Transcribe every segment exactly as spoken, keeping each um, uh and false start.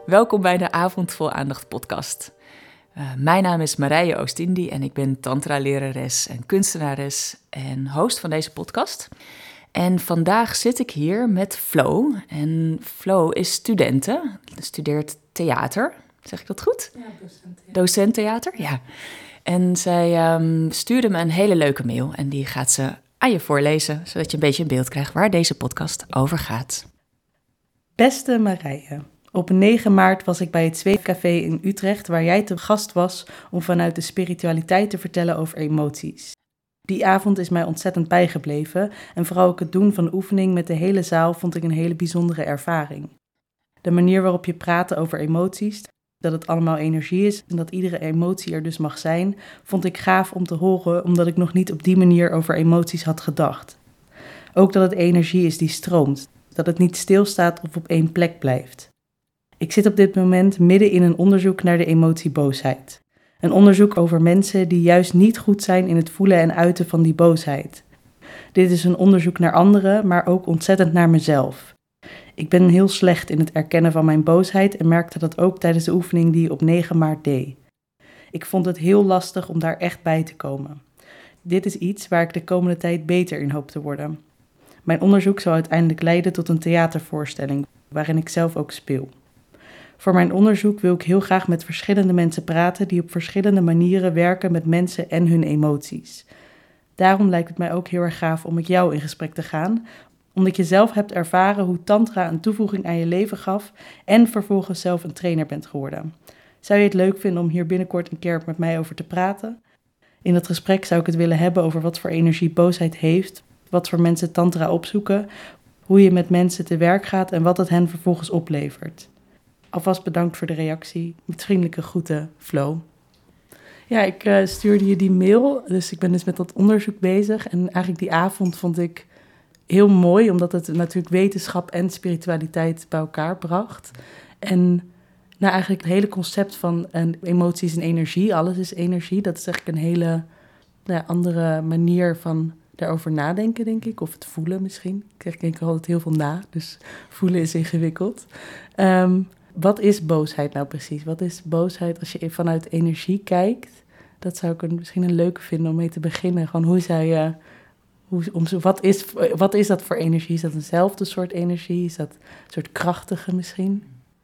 Welkom bij de Avond Vol Aandacht podcast. Uh, mijn naam is Marije Oostindie en ik ben tantra-lerares en kunstenares en host van deze podcast. En vandaag zit ik hier met Flo. En Flo is studente, studeert theater. Zeg ik dat goed? Ja, docent. Ja. Docent theater, ja. En zij um, stuurde me een hele leuke mail en die gaat ze aan je voorlezen, zodat je een beetje een beeld krijgt waar deze podcast over gaat. Beste Marije, op negen maart was ik bij het Zweefcafé in Utrecht, waar jij te gast was om vanuit de spiritualiteit te vertellen over emoties. Die avond is mij ontzettend bijgebleven en vooral ook het doen van de oefening met de hele zaal vond ik een hele bijzondere ervaring. De manier waarop je praatte over emoties, dat het allemaal energie is en dat iedere emotie er dus mag zijn, vond ik gaaf om te horen, omdat ik nog niet op die manier over emoties had gedacht. Ook dat het energie is die stroomt, dat het niet stilstaat of op één plek blijft. Ik zit op dit moment midden in een onderzoek naar de emotie boosheid. Een onderzoek over mensen die juist niet goed zijn in het voelen en uiten van die boosheid. Dit is een onderzoek naar anderen, maar ook ontzettend naar mezelf. Ik ben heel slecht in het erkennen van mijn boosheid en merkte dat ook tijdens de oefening die ik op negen maart deed. Ik vond het heel lastig om daar echt bij te komen. Dit is iets waar ik de komende tijd beter in hoop te worden. Mijn onderzoek zal uiteindelijk leiden tot een theatervoorstelling, waarin ik zelf ook speel. Voor mijn onderzoek wil ik heel graag met verschillende mensen praten die op verschillende manieren werken met mensen en hun emoties. Daarom lijkt het mij ook heel erg gaaf om met jou in gesprek te gaan, omdat je zelf hebt ervaren hoe tantra een toevoeging aan je leven gaf en vervolgens zelf een trainer bent geworden. Zou je het leuk vinden om hier binnenkort een keer met mij over te praten? In dat gesprek zou ik het willen hebben over wat voor energie boosheid heeft, wat voor mensen tantra opzoeken, hoe je met mensen te werk gaat en wat het hen vervolgens oplevert. Alvast bedankt voor de reactie. Met vriendelijke groeten, Flo. Ja, ik uh, stuurde je die mail, dus ik ben dus met dat onderzoek bezig. En eigenlijk die avond vond ik heel mooi, omdat het natuurlijk wetenschap en spiritualiteit bij elkaar bracht. En nou, eigenlijk het hele concept van uh, emoties en energie, alles is energie, dat is eigenlijk een hele nou, andere manier van daarover nadenken, denk ik. Of het voelen misschien. Ik denk er altijd heel veel na, dus voelen is ingewikkeld. Um, Wat is boosheid nou precies? Wat is boosheid als je vanuit energie kijkt? Dat zou ik een, misschien een leuke vinden om mee te beginnen. Gewoon hoe zou je, hoe, om, wat, is, wat is dat voor energie? Is dat eenzelfde soort energie? Is dat een soort krachtige misschien?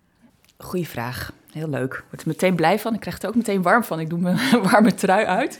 Goeie vraag. Heel leuk. Ik word er meteen blij van. Ik krijg er ook meteen warm van. Ik doe mijn warme trui uit.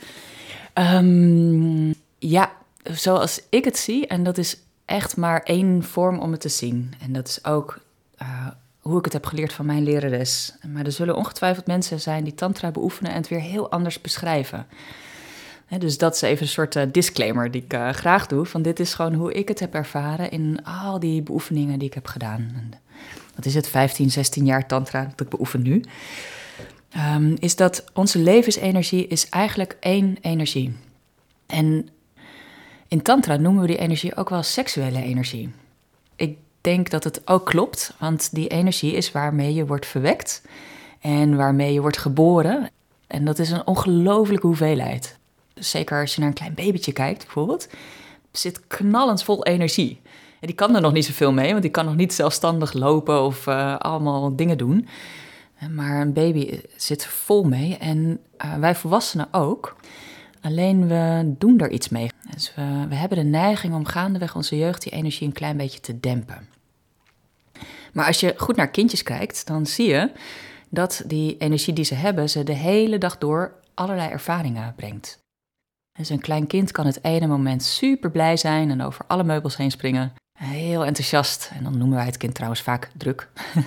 Um, ja, zoals ik het zie. En dat is echt maar één vorm om het te zien. En dat is ook Uh, hoe ik het heb geleerd van mijn lerares. Maar er zullen ongetwijfeld mensen zijn die tantra beoefenen en het weer heel anders beschrijven. He, dus dat is even een soort uh, disclaimer die ik uh, graag doe. Van dit is gewoon hoe ik het heb ervaren in al die beoefeningen die ik heb gedaan. En, wat is het, vijftien, zestien jaar tantra dat ik beoefen nu. Um, is dat onze levensenergie is eigenlijk één energie. En in tantra noemen we die energie ook wel seksuele energie. Ik denk dat het ook klopt, want die energie is waarmee je wordt verwekt en waarmee je wordt geboren. En dat is een ongelofelijke hoeveelheid. Dus zeker als je naar een klein babytje kijkt bijvoorbeeld, zit knallend vol energie. En die kan er nog niet zoveel mee, want die kan nog niet zelfstandig lopen of uh, allemaal dingen doen. Maar een baby zit vol mee en uh, wij volwassenen ook. Alleen we doen er iets mee. Dus we, we hebben de neiging om gaandeweg onze jeugd die energie een klein beetje te dempen. Maar als je goed naar kindjes kijkt, dan zie je dat die energie die ze hebben, ze de hele dag door allerlei ervaringen brengt. Dus een klein kind kan het ene moment super blij zijn en over alle meubels heen springen. Heel enthousiast. En dan noemen wij het kind trouwens vaak druk.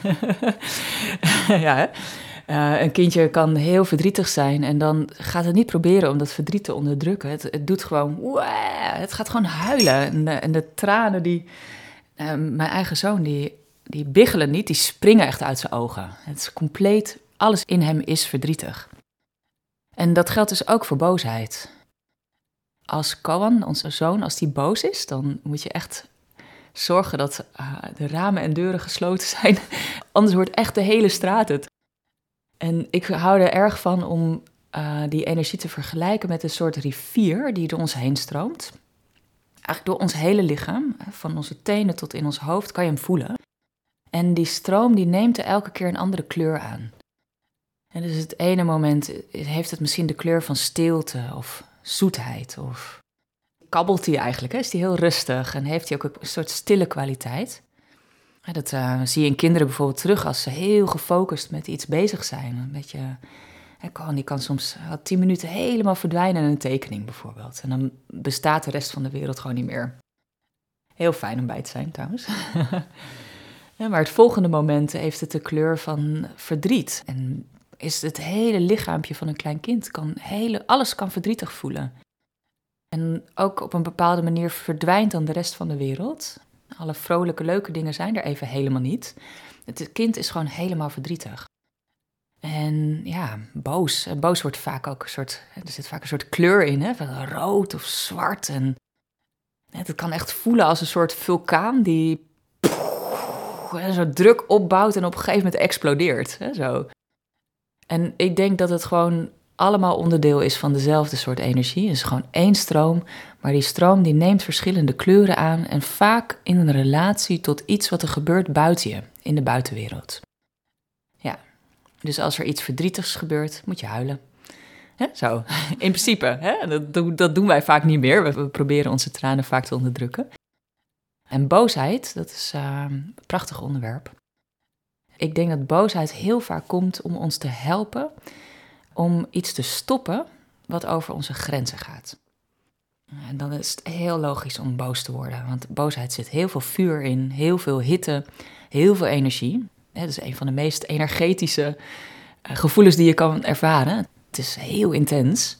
ja, hè? Uh, een kindje kan heel verdrietig zijn en dan gaat het niet proberen om dat verdriet te onderdrukken. Het, het doet gewoon, waa, het gaat gewoon huilen. En de, en de tranen, die, uh, mijn eigen zoon, die, die biggelen niet, die springen echt uit zijn ogen. Het is compleet, alles in hem is verdrietig. En dat geldt dus ook voor boosheid. Als Koan, onze zoon, als die boos is, dan moet je echt zorgen dat uh, de ramen en deuren gesloten zijn. Anders wordt echt de hele straat het. En ik hou er erg van om uh, die energie te vergelijken met een soort rivier die door ons heen stroomt. Eigenlijk door ons hele lichaam, van onze tenen tot in ons hoofd, kan je hem voelen. En die stroom die neemt er elke keer een andere kleur aan. En dus het ene moment heeft het misschien de kleur van stilte of zoetheid. Of kabbelt hij eigenlijk, hè? Is die heel rustig en heeft hij ook een soort stille kwaliteit. Ja, dat uh, zie je in kinderen bijvoorbeeld terug als ze heel gefocust met iets bezig zijn. Een beetje, hè, kan, die kan soms uh, tien minuten helemaal verdwijnen in een tekening bijvoorbeeld. En dan bestaat de rest van de wereld gewoon niet meer. Heel fijn om bij te zijn trouwens. Ja, maar het volgende moment heeft het de kleur van verdriet. En is het hele lichaampje van een klein kind, kan hele, alles kan verdrietig voelen. En ook op een bepaalde manier verdwijnt dan de rest van de wereld. Alle vrolijke, leuke dingen zijn er even helemaal niet. Het kind is gewoon helemaal verdrietig. En ja, boos. En boos wordt vaak ook een soort, er zit vaak een soort kleur in, hè, van rood of zwart. En het kan echt voelen als een soort vulkaan die zo druk opbouwt en op een gegeven moment explodeert. Hè, zo. En ik denk dat het gewoon allemaal onderdeel is van dezelfde soort energie. Het is gewoon één stroom, maar die stroom die neemt verschillende kleuren aan en vaak in een relatie tot iets wat er gebeurt buiten je, in de buitenwereld. Ja, dus als er iets verdrietigs gebeurt, moet je huilen. Hè? Zo, in principe. Hè? Dat, dat doen wij vaak niet meer. We proberen onze tranen vaak te onderdrukken. En boosheid, dat is uh, een prachtig onderwerp. Ik denk dat boosheid heel vaak komt om ons te helpen om iets te stoppen wat over onze grenzen gaat. En dan is het heel logisch om boos te worden, want boosheid zit heel veel vuur in, heel veel hitte, heel veel energie. Dat is een van de meest energetische gevoelens die je kan ervaren. Het is heel intens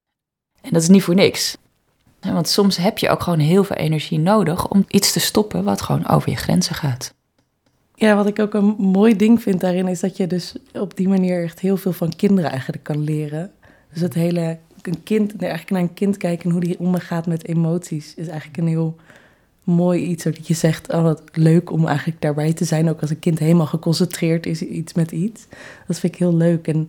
en dat is niet voor niks. Want soms heb je ook gewoon heel veel energie nodig om iets te stoppen wat gewoon over je grenzen gaat. Ja, wat ik ook een mooi ding vind daarin is dat je dus op die manier echt heel veel van kinderen eigenlijk kan leren. Dus het hele, een kind, eigenlijk naar een kind kijken en hoe die omgaat met emoties is eigenlijk een heel mooi iets. Dat je zegt, oh wat leuk om eigenlijk daarbij te zijn, ook als een kind helemaal geconcentreerd is iets met iets. Dat vind ik heel leuk. En,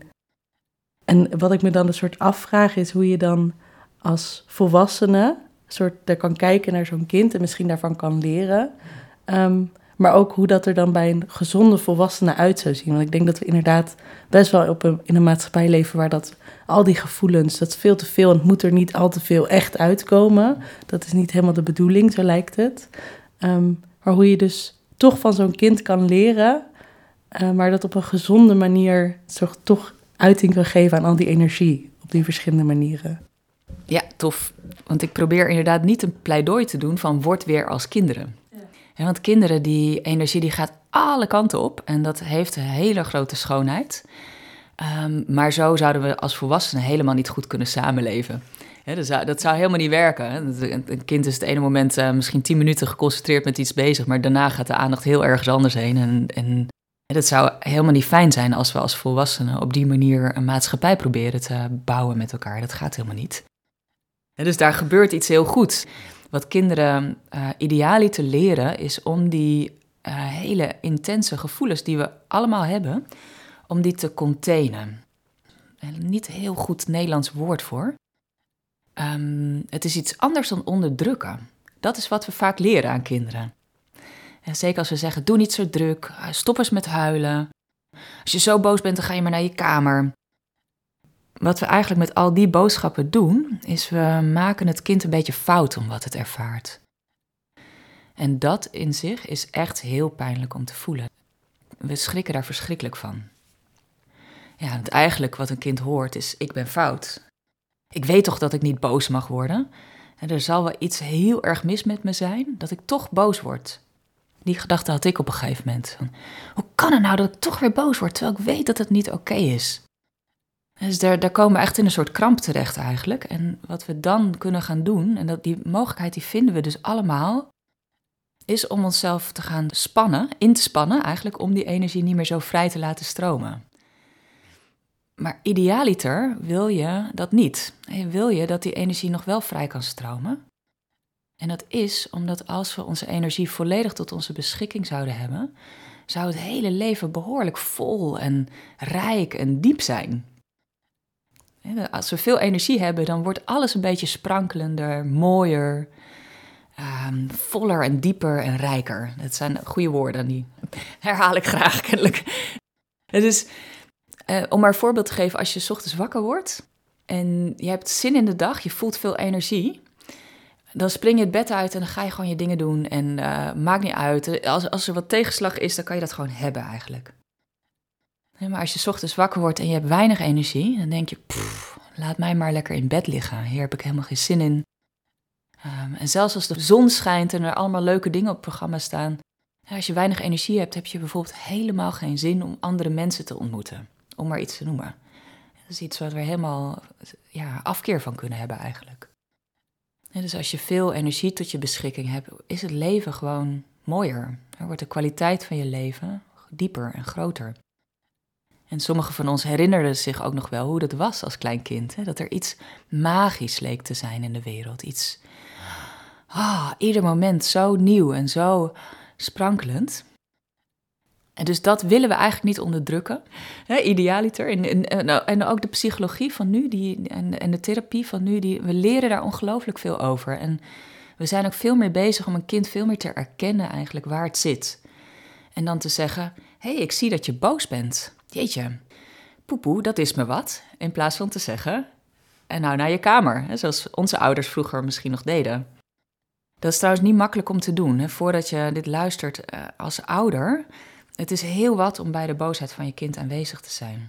en wat ik me dan een soort afvraag is hoe je dan als volwassene een soort daar kan kijken naar zo'n kind en misschien daarvan kan leren. Um, Maar ook hoe dat er dan bij een gezonde volwassene uit zou zien. Want ik denk dat we inderdaad best wel op een, in een maatschappij leven waar dat al die gevoelens, dat is veel te veel en het moet er niet al te veel echt uitkomen. Dat is niet helemaal de bedoeling, zo lijkt het. Um, maar hoe je dus toch van zo'n kind kan leren, uh, maar dat op een gezonde manier toch, toch uiting kan geven aan al die energie op die verschillende manieren. Ja, tof. Want ik probeer inderdaad niet een pleidooi te doen van word weer als kinderen. Ja, want kinderen, die energie die gaat alle kanten op en dat heeft een hele grote schoonheid. Um, maar zo zouden we als volwassenen helemaal niet goed kunnen samenleven. Ja, dat, zou, dat zou helemaal niet werken. Een kind is het ene moment uh, misschien tien minuten geconcentreerd met iets bezig, maar daarna gaat de aandacht heel ergens anders heen. En, en dat zou helemaal niet fijn zijn als we als volwassenen op die manier een maatschappij proberen te bouwen met elkaar. Dat gaat helemaal niet. Ja, dus daar gebeurt iets heel goeds. Wat kinderen uh, idealiter leren is om die uh, hele intense gevoelens die we allemaal hebben, om die te containen. En niet een heel goed Nederlands woord voor. Um, het is iets anders dan onderdrukken. Dat is wat we vaak leren aan kinderen. En zeker als we zeggen, doe niet zo druk, stop eens met huilen. Als je zo boos bent, dan ga je maar naar je kamer. Wat we eigenlijk met al die boodschappen doen, is we maken het kind een beetje fout om wat het ervaart. En dat in zich is echt heel pijnlijk om te voelen. We schrikken daar verschrikkelijk van. Ja, want eigenlijk wat een kind hoort is, ik ben fout. Ik weet toch dat ik niet boos mag worden. En er zal wel iets heel erg mis met me zijn, dat ik toch boos word. Die gedachte had ik op een gegeven moment. Van, hoe kan het nou dat ik toch weer boos word, terwijl ik weet dat het niet oké is? Dus daar, daar komen we echt in een soort kramp terecht eigenlijk. En wat we dan kunnen gaan doen, en dat, die mogelijkheid die vinden we dus allemaal, is om onszelf te gaan spannen, in te spannen eigenlijk, om die energie niet meer zo vrij te laten stromen. Maar idealiter wil je dat niet. Wil je dat die energie nog wel vrij kan stromen? En dat is omdat als we onze energie volledig tot onze beschikking zouden hebben, zou het hele leven behoorlijk vol en rijk en diep zijn. Als we veel energie hebben, dan wordt alles een beetje sprankelender, mooier. Um, voller en dieper en rijker. Dat zijn goede woorden, die herhaal ik graag kennelijk. Dus uh, om maar een voorbeeld te geven, als je 's ochtends wakker wordt en je hebt zin in de dag, je voelt veel energie, dan spring je het bed uit en dan ga je gewoon je dingen doen en uh, maakt niet uit. Als, als er wat tegenslag is, dan kan je dat gewoon hebben eigenlijk. Ja, maar als je 's ochtends wakker wordt en je hebt weinig energie, dan denk je, pff, laat mij maar lekker in bed liggen. Hier heb ik helemaal geen zin in. Um, en zelfs als de zon schijnt en er allemaal leuke dingen op het programma staan, ja, als je weinig energie hebt, heb je bijvoorbeeld helemaal geen zin om andere mensen te ontmoeten. Om maar iets te noemen. Dat is iets waar we helemaal ja, afkeer van kunnen hebben eigenlijk. Ja, dus als je veel energie tot je beschikking hebt, is het leven gewoon mooier. Dan wordt de kwaliteit van je leven dieper en groter. En sommigen van ons herinnerden zich ook nog wel hoe dat was als klein kind. Hè? Dat er iets magisch leek te zijn in de wereld. Iets, ah, ieder moment zo nieuw en zo sprankelend. En dus dat willen we eigenlijk niet onderdrukken. Hè, idealiter. En, en, en ook de psychologie van nu die, en, en de therapie van nu, die, we leren daar ongelooflijk veel over. En we zijn ook veel meer bezig om een kind veel meer te erkennen eigenlijk waar het zit. En dan te zeggen, hé, hey, ik zie dat je boos bent. Jeetje, poepoe, dat is me wat. In plaats van te zeggen, en nou naar je kamer. Hè, zoals onze ouders vroeger misschien nog deden. Dat is trouwens niet makkelijk om te doen. Hè, voordat je dit luistert uh, als ouder, het is heel wat om bij de boosheid van je kind aanwezig te zijn.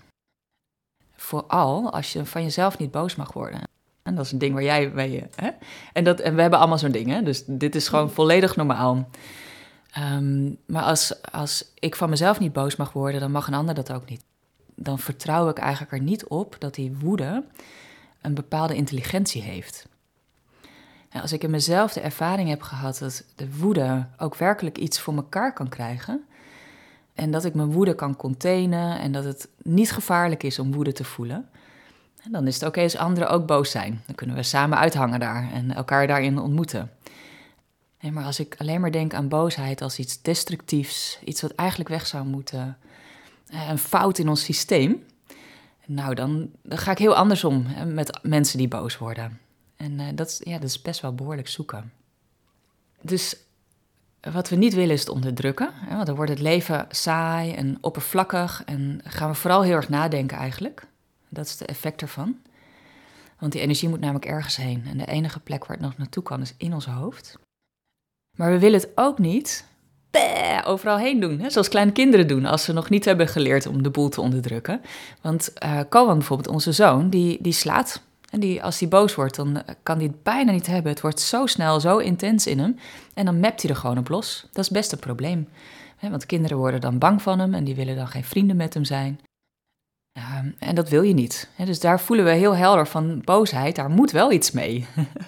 Vooral als je van jezelf niet boos mag worden. En dat is een ding waar jij mee... Hè? En, dat, en we hebben allemaal zo'n ding, hè? Dus dit is gewoon volledig normaal. Um, maar als, als ik van mezelf niet boos mag worden, dan mag een ander dat ook niet. Dan vertrouw ik eigenlijk er niet op dat die woede een bepaalde intelligentie heeft. En als ik in mezelf de ervaring heb gehad dat de woede ook werkelijk iets voor elkaar kan krijgen, en dat ik mijn woede kan containen en dat het niet gevaarlijk is om woede te voelen, dan is het oké als anderen ook boos zijn. Dan kunnen we samen uithangen daar en elkaar daarin ontmoeten. Nee, maar als ik alleen maar denk aan boosheid als iets destructiefs, iets wat eigenlijk weg zou moeten, een fout in ons systeem, nou dan, dan ga ik heel anders om met mensen die boos worden. En uh, dat, ja, dat is best wel behoorlijk zoeken. Dus wat we niet willen is het onderdrukken, hè, want dan wordt het leven saai en oppervlakkig en gaan we vooral heel erg nadenken eigenlijk. Dat is het effect ervan. Want die energie moet namelijk ergens heen en de enige plek waar het nog naartoe kan is in ons hoofd. Maar we willen het ook niet bah, overal heen doen, hè? Zoals kleine kinderen doen als ze nog niet hebben geleerd om de boel te onderdrukken. Want uh, Koan bijvoorbeeld, onze zoon, die, die slaat. En die, als hij boos wordt, dan kan hij het bijna niet hebben. Het wordt zo snel, zo intens in hem. En dan mept hij er gewoon op los. Dat is best een probleem. Hè? Want kinderen worden dan bang van hem en die willen dan geen vrienden met hem zijn. Uh, en dat wil je niet. Hè? Dus daar voelen we heel helder van boosheid, daar moet wel iets mee.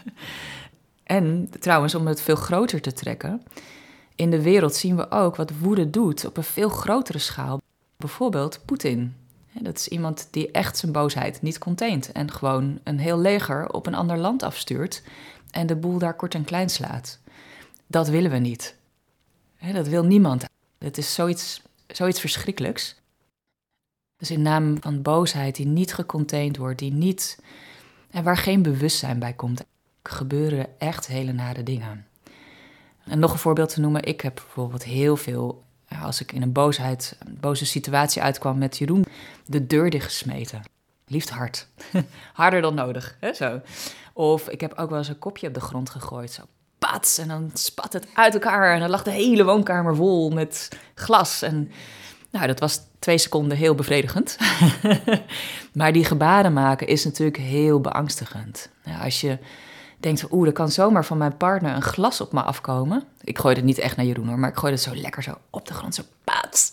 En trouwens, om het veel groter te trekken, in de wereld zien we ook wat woede doet op een veel grotere schaal. Bijvoorbeeld Poetin. Dat is iemand die echt zijn boosheid niet containt en gewoon een heel leger op een ander land afstuurt en de boel daar kort en klein slaat. Dat willen we niet. Dat wil niemand. Het is zoiets, zoiets verschrikkelijks. Dus in naam van boosheid die niet gecontained wordt, die niet, en waar geen bewustzijn bij komt, gebeuren echt hele nare dingen. En nog een voorbeeld te noemen, ik heb bijvoorbeeld heel veel, als ik in een boosheid, een boze situatie uitkwam met Jeroen, de deur dichtgesmeten. Liefst hard. Harder dan nodig, hè, zo. Of ik heb ook wel eens een kopje op de grond gegooid, zo pats, en dan spat het uit elkaar en dan lag de hele woonkamer vol met glas. En nou, dat was twee seconden heel bevredigend. Maar die gebaren maken is natuurlijk heel beangstigend. Ja, als je denkt, oeh, er kan zomaar van mijn partner een glas op me afkomen. Ik gooi het niet echt naar Jeroen hoor, maar ik gooi het zo lekker zo op de grond, zo pats.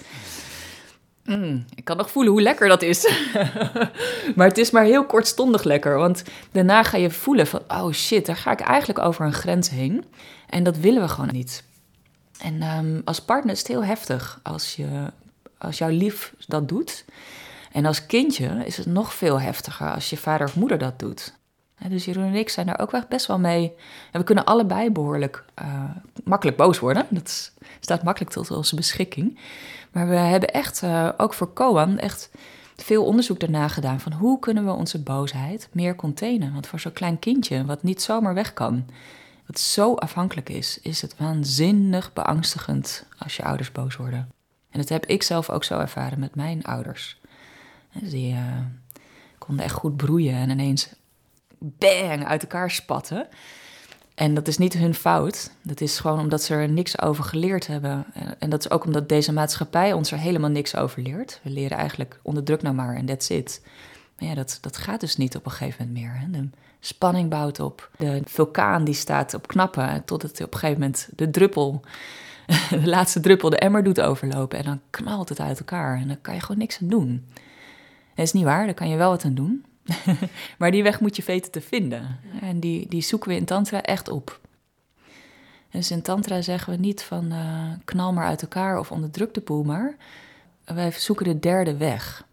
Mm, ik kan nog voelen hoe lekker dat is. Maar het is maar heel kortstondig lekker, want daarna ga je voelen van, oh shit, daar ga ik eigenlijk over een grens heen. En dat willen we gewoon niet. En um, als partner is het heel heftig als, je, als jouw lief dat doet. En als kindje is het nog veel heftiger als je vader of moeder dat doet. En dus Jeroen en ik zijn daar ook echt best wel mee. En we kunnen allebei behoorlijk uh, makkelijk boos worden. Dat is, staat makkelijk tot onze beschikking. Maar we hebben echt, uh, ook voor Koan, echt veel onderzoek daarna gedaan van hoe kunnen we onze boosheid meer containen. Want voor zo'n klein kindje, wat niet zomaar weg kan, wat zo afhankelijk is, is het waanzinnig beangstigend als je ouders boos worden. En dat heb ik zelf ook zo ervaren met mijn ouders. Die uh, konden echt goed broeien en ineens bang uit elkaar spatten. En dat is niet hun fout. Dat is gewoon omdat ze er niks over geleerd hebben. En dat is ook omdat deze maatschappij ons er helemaal niks over leert. We leren eigenlijk onderdruk nou maar en that's it. Maar ja, dat, dat gaat dus niet op een gegeven moment meer. Hè. De spanning bouwt op. De vulkaan die staat op knappen totdat hij op een gegeven moment de druppel, de laatste druppel, de emmer doet overlopen. En dan knalt het uit elkaar en dan kan je gewoon niks aan doen. Dat is niet waar, daar kan je wel wat aan doen. Maar die weg moet je weten te vinden. En die, die zoeken we in tantra echt op. Dus in tantra zeggen we niet van uh, knal maar uit elkaar of onderdruk de boel maar. Wij zoeken de derde weg.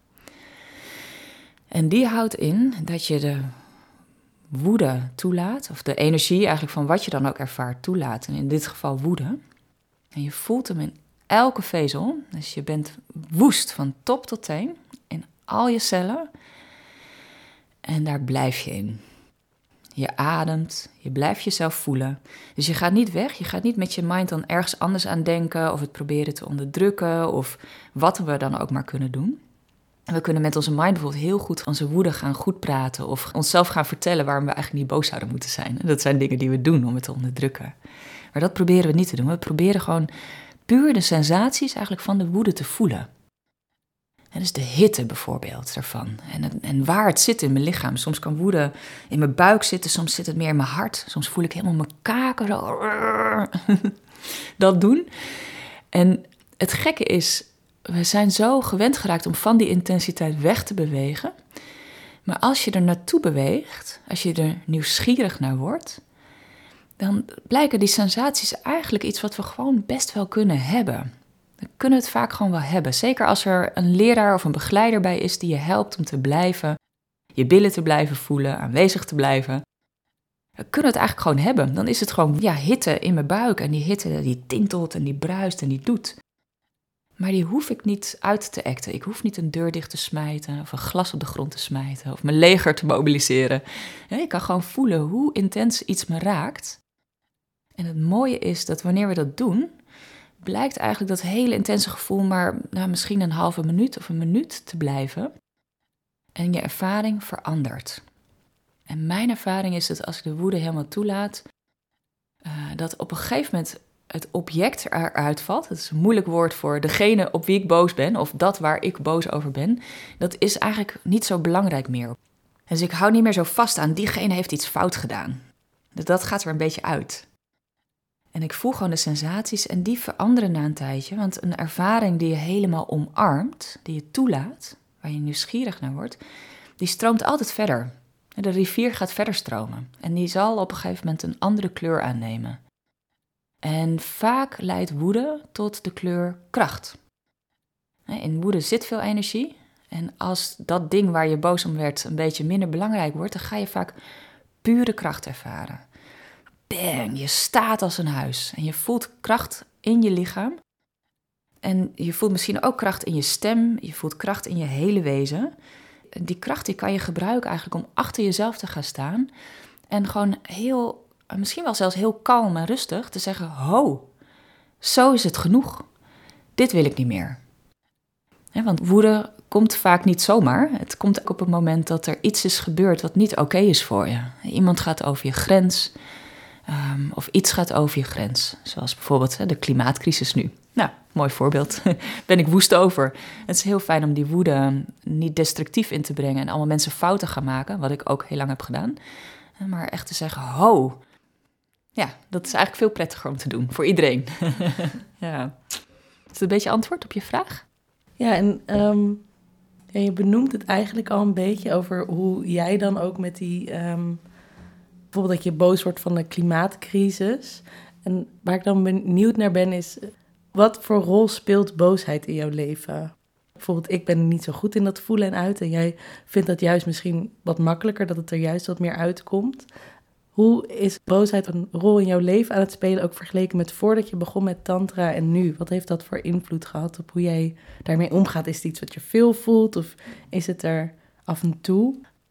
En die houdt in dat je de woede toelaat, of de energie eigenlijk van wat je dan ook ervaart toelaat. En in dit geval woede. En je voelt hem in elke vezel. Dus je bent woest van top tot teen in al je cellen. En daar blijf je in. Je ademt, je blijft jezelf voelen. Dus je gaat niet weg, je gaat niet met je mind dan ergens anders aan denken of het proberen te onderdrukken of wat we dan ook maar kunnen doen. En we kunnen met onze mind bijvoorbeeld heel goed onze woede gaan goed praten of onszelf gaan vertellen waarom we eigenlijk niet boos zouden moeten zijn. En dat zijn dingen die we doen om het te onderdrukken. Maar dat proberen we niet te doen. We proberen gewoon puur de sensaties eigenlijk van de woede te voelen. En dus de hitte bijvoorbeeld daarvan. En, en waar het zit in mijn lichaam. Soms kan woede in mijn buik zitten, soms zit het meer in mijn hart. Soms voel ik helemaal mijn kaken zo. Dat doen. En het gekke is, we zijn zo gewend geraakt om van die intensiteit weg te bewegen. Maar als je er naartoe beweegt, als je er nieuwsgierig naar wordt, dan blijken die sensaties eigenlijk iets wat we gewoon best wel kunnen hebben. We kunnen het vaak gewoon wel hebben. Zeker als er een leraar of een begeleider bij is die je helpt om te blijven, je billen te blijven voelen, aanwezig te blijven. We kunnen het eigenlijk gewoon hebben. Dan is het gewoon ja, hitte in mijn buik. En die hitte die tintelt en die bruist en die doet. Maar die hoef ik niet uit te acten. Ik hoef niet een deur dicht te smijten of een glas op de grond te smijten of mijn leger te mobiliseren. Ik kan gewoon voelen hoe intens iets me raakt. En het mooie is dat wanneer we dat doen, blijkt eigenlijk dat hele intense gevoel maar nou, misschien een halve minuut of een minuut te blijven. En je ervaring verandert. En mijn ervaring is dat als ik de woede helemaal toelaat, uh, dat op een gegeven moment het object eruit valt. Dat is een moeilijk woord voor degene op wie ik boos ben, of dat waar ik boos over ben. Dat is eigenlijk niet zo belangrijk meer. Dus ik hou niet meer zo vast aan, diegene heeft iets fout gedaan. Dus dat gaat er een beetje uit. En ik voel gewoon de sensaties en die veranderen na een tijdje. Want een ervaring die je helemaal omarmt, die je toelaat, waar je nieuwsgierig naar wordt, die stroomt altijd verder. De rivier gaat verder stromen. En die zal op een gegeven moment een andere kleur aannemen. En vaak leidt woede tot de kleur kracht. In woede zit veel energie. En als dat ding waar je boos om werd een beetje minder belangrijk wordt, dan ga je vaak pure kracht ervaren. Bang, je staat als een huis. En je voelt kracht in je lichaam. En je voelt misschien ook kracht in je stem. Je voelt kracht in je hele wezen. Die kracht die kan je gebruiken eigenlijk om achter jezelf te gaan staan. En gewoon heel, misschien wel zelfs heel kalm en rustig te zeggen, ho, zo is het genoeg. Dit wil ik niet meer. Ja, want woede komt vaak niet zomaar. Het komt ook op het moment dat er iets is gebeurd wat niet oké is voor je. Iemand gaat over je grens. Um, of iets gaat over je grens. Zoals bijvoorbeeld hè, de klimaatcrisis nu. Nou, mooi voorbeeld. Ben ik woest over. Het is heel fijn om die woede niet destructief in te brengen en allemaal mensen fouten gaan maken, wat ik ook heel lang heb gedaan. Maar echt te zeggen, ho. Ja, dat is eigenlijk veel prettiger om te doen, voor iedereen. Ja. Is dat een beetje antwoord op je vraag? Ja, en um, ja, je benoemt het eigenlijk al een beetje over hoe jij dan ook met die, Um, bijvoorbeeld dat je boos wordt van de klimaatcrisis. En waar ik dan benieuwd naar ben is, wat voor rol speelt boosheid in jouw leven? Bijvoorbeeld, ik ben niet zo goed in dat voelen en uiten. En jij vindt dat juist misschien wat makkelijker, dat het er juist wat meer uitkomt. Hoe is boosheid een rol in jouw leven aan het spelen, ook vergeleken met voordat je begon met tantra en nu? Wat heeft dat voor invloed gehad op hoe jij daarmee omgaat? Is het iets wat je veel voelt of is het er af en toe?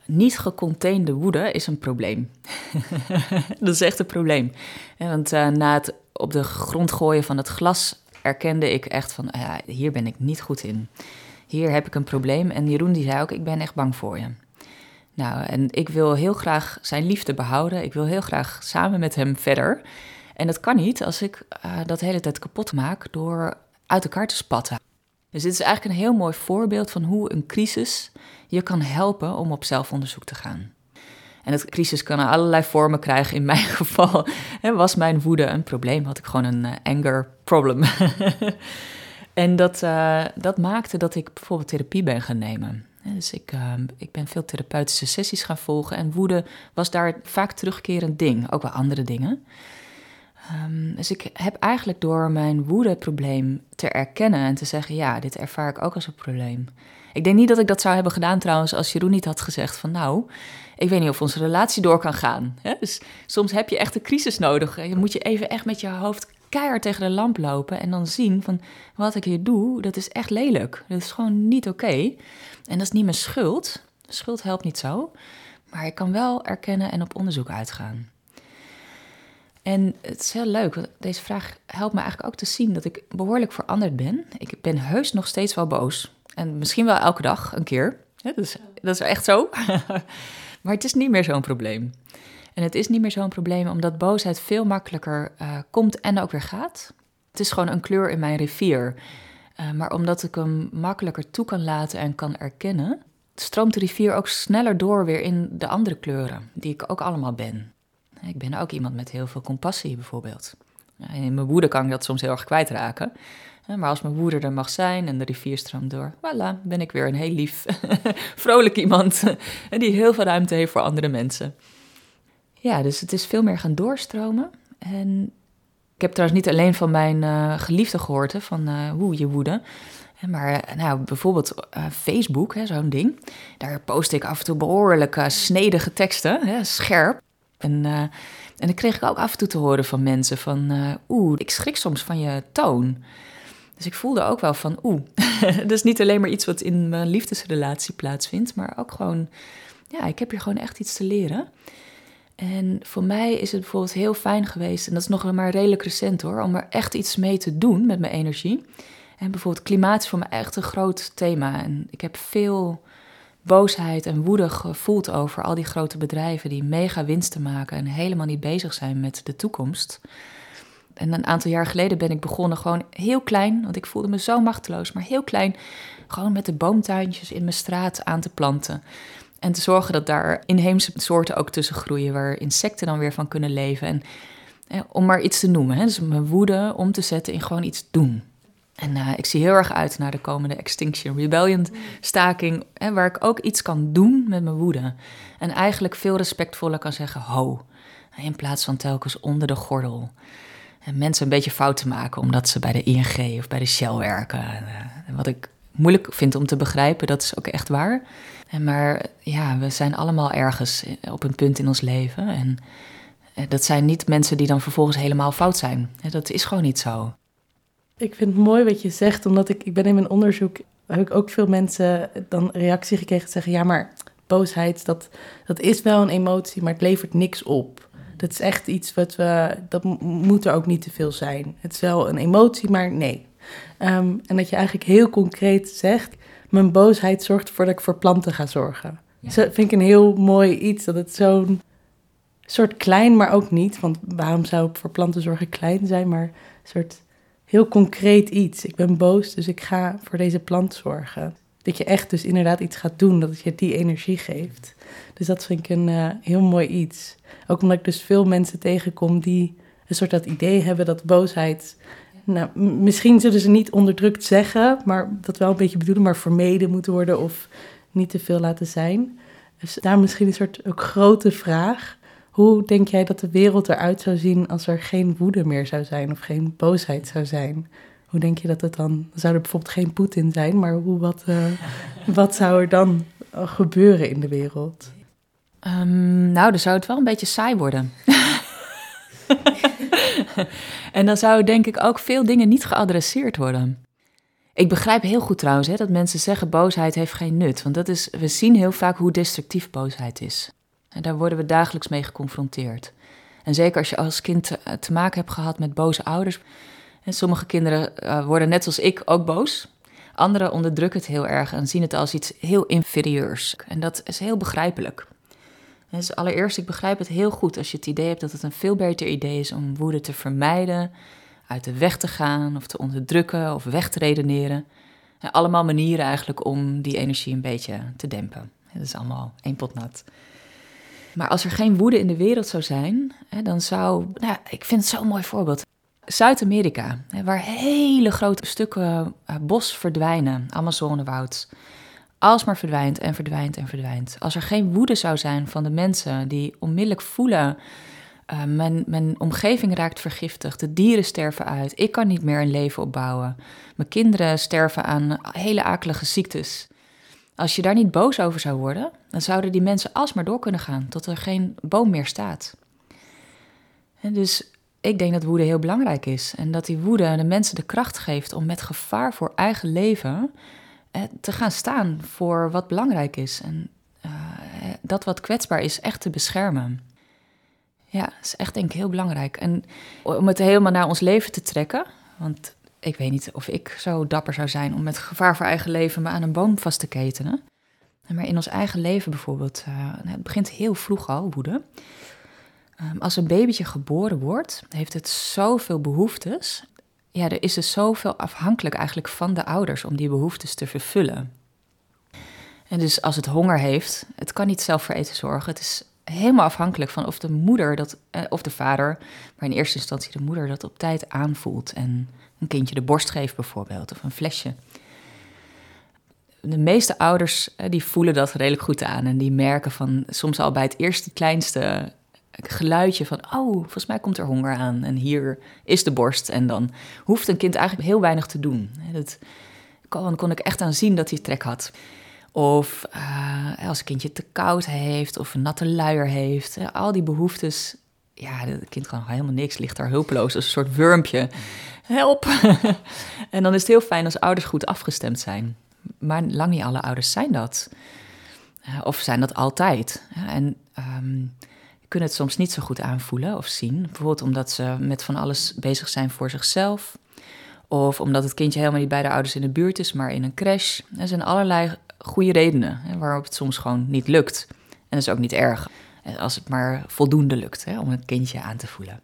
niet gecontainde woede is een probleem. Dat is echt een probleem. Ja, want uh, na het op de grond gooien van het glas erkende ik echt van, uh, hier ben ik niet goed in. Hier heb ik een probleem. En Jeroen die zei ook, ik ben echt bang voor je. Nou, en ik wil heel graag zijn liefde behouden. Ik wil heel graag samen met hem verder. En dat kan niet als ik uh, dat de hele tijd kapot maak door uit elkaar te spatten. Dus dit is eigenlijk een heel mooi voorbeeld van hoe een crisis je kan helpen om op zelfonderzoek te gaan. En het crisis kan allerlei vormen krijgen. In mijn geval hè, was mijn woede een probleem. Had ik gewoon een uh, anger problem. En dat, uh, dat maakte dat ik bijvoorbeeld therapie ben gaan nemen. Dus ik, uh, ik ben veel therapeutische sessies gaan volgen. En woede was daar vaak terugkerend ding. Ook wel andere dingen. Um, dus ik heb eigenlijk door mijn woedeprobleem te erkennen en te zeggen, ja, dit ervaar ik ook als een probleem. Ik denk niet dat ik dat zou hebben gedaan trouwens als Jeroen niet had gezegd van, nou, ik weet niet of onze relatie door kan gaan. Hè? Dus soms heb je echt een crisis nodig. Je moet je even echt met je hoofd keihard tegen de lamp lopen en dan zien van, wat ik hier doe, dat is echt lelijk. Dat is gewoon niet oké. Okay. En dat is niet mijn schuld. Schuld helpt niet zo. Maar ik kan wel erkennen en op onderzoek uitgaan. En het is heel leuk, want deze vraag helpt me eigenlijk ook te zien dat ik behoorlijk veranderd ben. Ik ben heus nog steeds wel boos. En misschien wel elke dag een keer. Ja, dus, dat is echt zo. Maar het is niet meer zo'n probleem. En het is niet meer zo'n probleem omdat boosheid veel makkelijker uh, komt en ook weer gaat. Het is gewoon een kleur in mijn rivier. Uh, maar omdat ik hem makkelijker toe kan laten en kan erkennen, stroomt de rivier ook sneller door weer in de andere kleuren, die ik ook allemaal ben. Ik ben ook iemand met heel veel compassie bijvoorbeeld. In mijn woede kan ik dat soms heel erg kwijtraken. Maar als mijn woede er mag zijn en de rivier stroomt door, voilà, ben ik weer een heel lief, vrolijk iemand die heel veel ruimte heeft voor andere mensen. Ja, dus het is veel meer gaan doorstromen. En ik heb trouwens niet alleen van mijn uh, geliefde gehoord, hè, van uh, hoe je woede. Maar nou, bijvoorbeeld uh, Facebook, hè, zo'n ding. Daar post ik af en toe behoorlijk uh, snedige teksten, hè, scherp. En, uh, en dan kreeg ik ook af en toe te horen van mensen van, uh, oeh, ik schrik soms van je toon. Dus ik voelde ook wel van, oeh, dat is niet alleen maar iets wat in mijn liefdesrelatie plaatsvindt, maar ook gewoon, ja, ik heb hier gewoon echt iets te leren. En voor mij is het bijvoorbeeld heel fijn geweest, en dat is nog maar redelijk recent hoor, om er echt iets mee te doen met mijn energie. En bijvoorbeeld klimaat is voor mij echt een groot thema. En ik heb veel boosheid en woede gevoeld over al die grote bedrijven die mega winsten maken en helemaal niet bezig zijn met de toekomst. En een aantal jaar geleden ben ik begonnen gewoon heel klein, want ik voelde me zo machteloos, maar heel klein, gewoon met de boomtuintjes in mijn straat aan te planten. En te zorgen dat daar inheemse soorten ook tussen groeien, waar insecten dan weer van kunnen leven. En eh, om maar iets te noemen, hè, dus mijn woede om te zetten in gewoon iets doen. En uh, ik zie heel erg uit naar de komende Extinction Rebellion staking, hè, waar ik ook iets kan doen met mijn woede. En eigenlijk veel respectvoller kan zeggen, ho, in plaats van telkens onder de gordel. En mensen een beetje fout te maken omdat ze bij de I N G of bij de Shell werken. En wat ik moeilijk vind om te begrijpen, dat is ook echt waar. En maar ja, we zijn allemaal ergens op een punt in ons leven. En dat zijn niet mensen die dan vervolgens helemaal fout zijn. Dat is gewoon niet zo. Ik vind het mooi wat je zegt, omdat ik, ik ben in mijn onderzoek, heb ik ook veel mensen dan reactie gekregen te zeggen, ja, maar boosheid, dat, dat is wel een emotie, maar het levert niks op. Dat is echt iets wat we, dat moet er ook niet te veel zijn. Het is wel een emotie, maar nee. Um, en dat je eigenlijk heel concreet zegt, mijn boosheid zorgt ervoor dat ik voor planten ga zorgen. Ja. Dat vind ik een heel mooi iets, dat het zo'n soort klein, maar ook niet. Want waarom zou voor planten zorgen klein zijn, maar een soort heel concreet iets. Ik ben boos, dus ik ga voor deze plant zorgen. Dat je echt dus inderdaad iets gaat doen, dat het je die energie geeft. Dus dat vind ik een uh, heel mooi iets. Ook omdat ik dus veel mensen tegenkom die een soort dat idee hebben dat boosheid, nou, m- misschien zullen ze niet onderdrukt zeggen, maar dat wel een beetje bedoelen, maar vermeden moet worden of niet te veel laten zijn. Dus daar misschien een soort ook grote vraag. Hoe denk jij dat de wereld eruit zou zien als er geen woede meer zou zijn of geen boosheid zou zijn? Hoe denk je dat het dan... Dan zou er bijvoorbeeld geen Poetin zijn, maar hoe, wat, uh, wat zou er dan gebeuren in de wereld? Um, nou, dan zou het wel een beetje saai worden. En dan zouden denk ik ook veel dingen niet geadresseerd worden. Ik begrijp heel goed trouwens hè, dat mensen zeggen boosheid heeft geen nut. Want dat is, we zien heel vaak hoe destructief boosheid is. En daar worden we dagelijks mee geconfronteerd. En zeker als je als kind te, te maken hebt gehad met boze ouders. En sommige kinderen uh, worden net zoals ik ook boos. Anderen onderdrukken het heel erg en zien het als iets heel inferieurs. En dat is heel begrijpelijk. Dus allereerst, ik begrijp het heel goed als je het idee hebt dat het een veel beter idee is om woede te vermijden, uit de weg te gaan of te onderdrukken of weg te redeneren. En allemaal manieren eigenlijk om die energie een beetje te dempen. Dat is allemaal één pot nat. Maar als er geen woede in de wereld zou zijn, dan zou, nou, ik vind het zo'n mooi voorbeeld. Zuid-Amerika, waar hele grote stukken bos verdwijnen, Amazonewoud. Alsmaar verdwijnt en verdwijnt en verdwijnt. Als er geen woede zou zijn van de mensen die onmiddellijk voelen, Uh, mijn, mijn omgeving raakt vergiftigd, de dieren sterven uit, ik kan niet meer een leven opbouwen. Mijn kinderen sterven aan hele akelige ziektes. Als je daar niet boos over zou worden, dan zouden die mensen alsmaar door kunnen gaan tot er geen boom meer staat. En dus ik denk dat woede heel belangrijk is en dat die woede de mensen de kracht geeft om met gevaar voor eigen leven eh, te gaan staan voor wat belangrijk is en uh, dat wat kwetsbaar is echt te beschermen. Ja, dat is echt denk ik heel belangrijk. En om het helemaal naar ons leven te trekken, want ik weet niet of ik zo dapper zou zijn om met gevaar voor eigen leven me aan een boom vast te ketenen. Maar in ons eigen leven bijvoorbeeld, uh, het begint heel vroeg al, woede. Um, als een babytje geboren wordt, heeft het zoveel behoeftes. Ja, er is dus zoveel afhankelijk eigenlijk van de ouders om die behoeftes te vervullen. En dus als het honger heeft, het kan niet zelf voor eten zorgen. Het is helemaal afhankelijk van of de moeder dat, eh, of de vader, maar in eerste instantie de moeder, dat op tijd aanvoelt en een kindje de borst geeft bijvoorbeeld, of een flesje. De meeste ouders eh, die voelen dat redelijk goed aan en die merken van soms al bij het eerste kleinste geluidje van, oh, volgens mij komt er honger aan en hier is de borst. En dan hoeft een kind eigenlijk heel weinig te doen. Dat kon, kon ik echt aan zien dat hij trek had. Of uh, als een kindje te koud heeft of een natte luier heeft. Uh, al die behoeftes. Ja, het kind kan nog helemaal niks. Ligt daar hulpeloos als een soort wurmpje. Help! En dan is het heel fijn als ouders goed afgestemd zijn. Maar lang niet alle ouders zijn dat. Uh, of zijn dat altijd. Uh, en um, kunnen het soms niet zo goed aanvoelen of zien. Bijvoorbeeld omdat ze met van alles bezig zijn voor zichzelf. Of omdat het kindje helemaal niet bij de ouders in de buurt is, maar in een crash. Er zijn allerlei goede redenen hè, waarop het soms gewoon niet lukt. En dat is ook niet erg, als het maar voldoende lukt hè, om het kindje aan te voelen.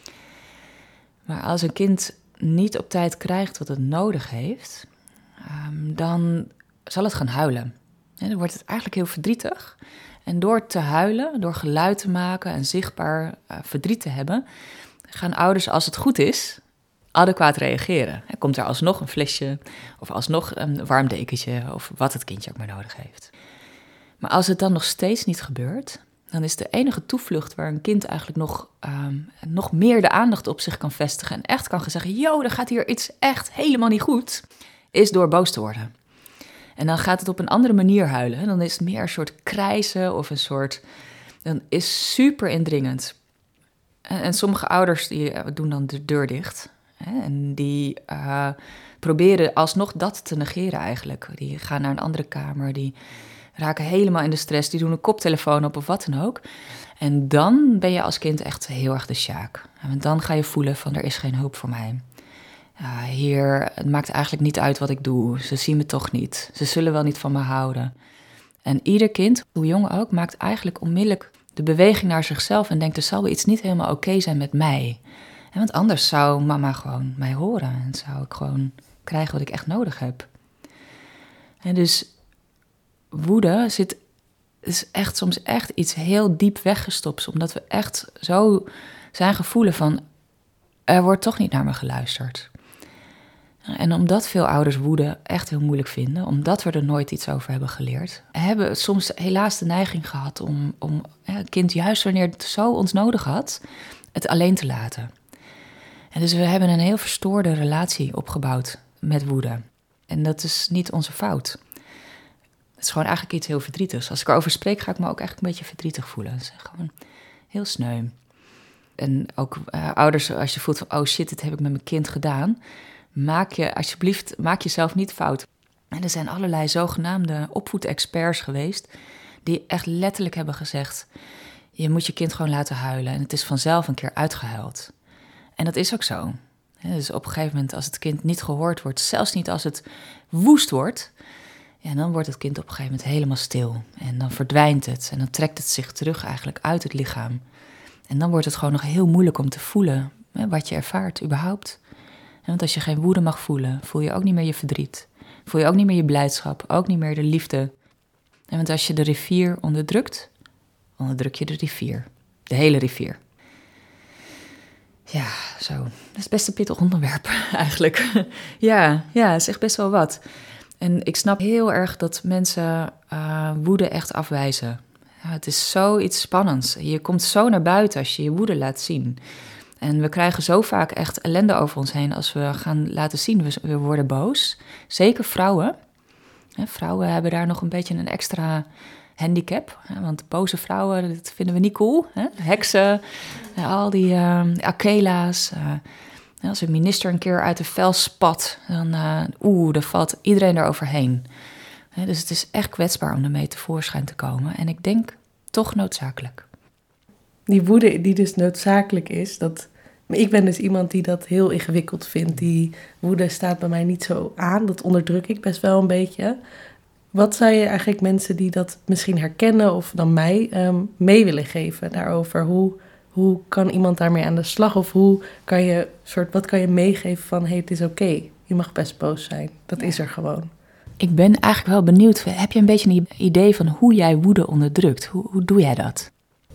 Maar als een kind niet op tijd krijgt wat het nodig heeft, um, dan zal het gaan huilen. En dan wordt het eigenlijk heel verdrietig. En door te huilen, door geluid te maken en zichtbaar uh, verdriet te hebben, gaan ouders, als het goed is, adequaat reageren. Er komt er alsnog een flesje of alsnog een warm dekentje of wat het kindje ook maar nodig heeft. Maar als het dan nog steeds niet gebeurt, dan is de enige toevlucht waar een kind eigenlijk nog, um, nog meer de aandacht op zich kan vestigen en echt kan gaan zeggen, yo, er gaat hier iets echt helemaal niet goed, is door boos te worden. En dan gaat het op een andere manier huilen. Dan is het meer een soort krijsen of een soort, dan is super indringend. En, en sommige ouders die doen dan de deur dicht. Hè, en die uh, proberen alsnog dat te negeren eigenlijk. Die gaan naar een andere kamer, die raken helemaal in de stress, die doen een koptelefoon op of wat dan ook. En dan ben je als kind echt heel erg de sjaak. En dan ga je voelen van, er is geen hoop voor mij. Uh, hier, het maakt eigenlijk niet uit wat ik doe. Ze zien me toch niet. Ze zullen wel niet van me houden. En ieder kind, hoe jong ook, maakt eigenlijk onmiddellijk de beweging naar zichzelf en denkt, er zal wel iets niet helemaal oké okay zijn met mij. En want anders zou mama gewoon mij horen en zou ik gewoon krijgen wat ik echt nodig heb. En dus woede zit, is echt soms echt iets heel diep weggestopt, omdat we echt zo zijn gevoelen van, er wordt toch niet naar me geluisterd. En omdat veel ouders woede echt heel moeilijk vinden, omdat we er nooit iets over hebben geleerd, hebben we soms helaas de neiging gehad om, om ja, het kind juist wanneer het zo ons nodig had, het alleen te laten. En dus we hebben een heel verstoorde relatie opgebouwd met woede. En dat is niet onze fout. Het is gewoon eigenlijk iets heel verdrietigs. Als ik erover spreek, ga ik me ook echt een beetje verdrietig voelen. Het is gewoon heel sneu. En ook uh, ouders, als je voelt van, oh shit, dit heb ik met mijn kind gedaan, maak je alsjeblieft, maak jezelf niet fout. En er zijn allerlei zogenaamde opvoedexperts geweest die echt letterlijk hebben gezegd, je moet je kind gewoon laten huilen en het is vanzelf een keer uitgehuild. En dat is ook zo. Dus op een gegeven moment als het kind niet gehoord wordt, zelfs niet als het woest wordt, ja, dan wordt het kind op een gegeven moment helemaal stil. En dan verdwijnt het en dan trekt het zich terug eigenlijk uit het lichaam. En dan wordt het gewoon nog heel moeilijk om te voelen hè, wat je ervaart überhaupt. Want als je geen woede mag voelen, voel je ook niet meer je verdriet. Voel je ook niet meer je blijdschap, ook niet meer de liefde. En want als je de rivier onderdrukt, onderdruk je de rivier. De hele rivier. Ja, zo. Dat is best een pittig onderwerp eigenlijk. ja, ja, het is echt best wel wat. En ik snap heel erg dat mensen uh, woede echt afwijzen. Ja, het is zoiets spannends. Je komt zo naar buiten als je je woede laat zien. En we krijgen zo vaak echt ellende over ons heen als we gaan laten zien, we, we worden boos. Zeker vrouwen. Hè, vrouwen hebben daar nog een beetje een extra handicap. Hè, want boze vrouwen, dat vinden we niet cool. Hè? Heksen, al die uh, Akela's. Uh, als een minister een keer uit de vel spat, dan uh, oeh, dan valt iedereen eroverheen. Hè, dus het is echt kwetsbaar om ermee tevoorschijn te komen. En ik denk toch noodzakelijk. Die woede die dus noodzakelijk is, dat... Maar ik ben dus iemand die dat heel ingewikkeld vindt. Die woede staat bij mij niet zo aan. Dat onderdruk ik best wel een beetje. Wat zou je eigenlijk mensen die dat misschien herkennen of dan mij um, mee willen geven daarover? Hoe, hoe kan iemand daarmee aan de slag? Of hoe kan je soort, wat kan je meegeven van hey, het is oké. Okay. Je mag best boos zijn. Dat is er gewoon. Ik ben eigenlijk wel benieuwd. Heb je een beetje een idee van hoe jij woede onderdrukt? Hoe, hoe doe jij dat?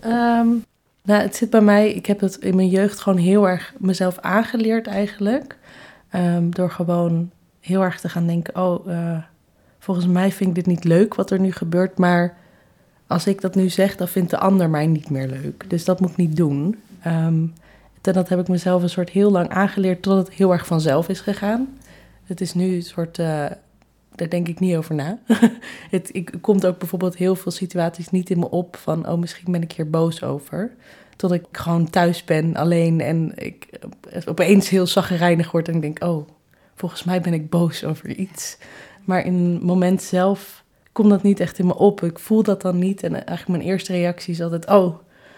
Um, Nou, het zit bij mij, ik heb het in mijn jeugd gewoon heel erg mezelf aangeleerd eigenlijk. Um, door gewoon heel erg te gaan denken, oh, uh, volgens mij vind ik dit niet leuk wat er nu gebeurt. Maar als ik dat nu zeg, dan vindt de ander mij niet meer leuk. Dus dat moet ik niet doen. Um, en dat heb ik mezelf een soort heel lang aangeleerd totdat het heel erg vanzelf is gegaan. Het is nu een soort, uh, daar denk ik niet over na. het ik, komt ook bijvoorbeeld heel veel situaties niet in me op van, oh, misschien ben ik hier boos over. Tot ik gewoon thuis ben, alleen en ik opeens heel chagrijnig word en ik denk, oh, volgens mij ben ik boos over iets. Maar in het moment zelf komt dat niet echt in me op. Ik voel dat dan niet en eigenlijk mijn eerste reactie is altijd, oh,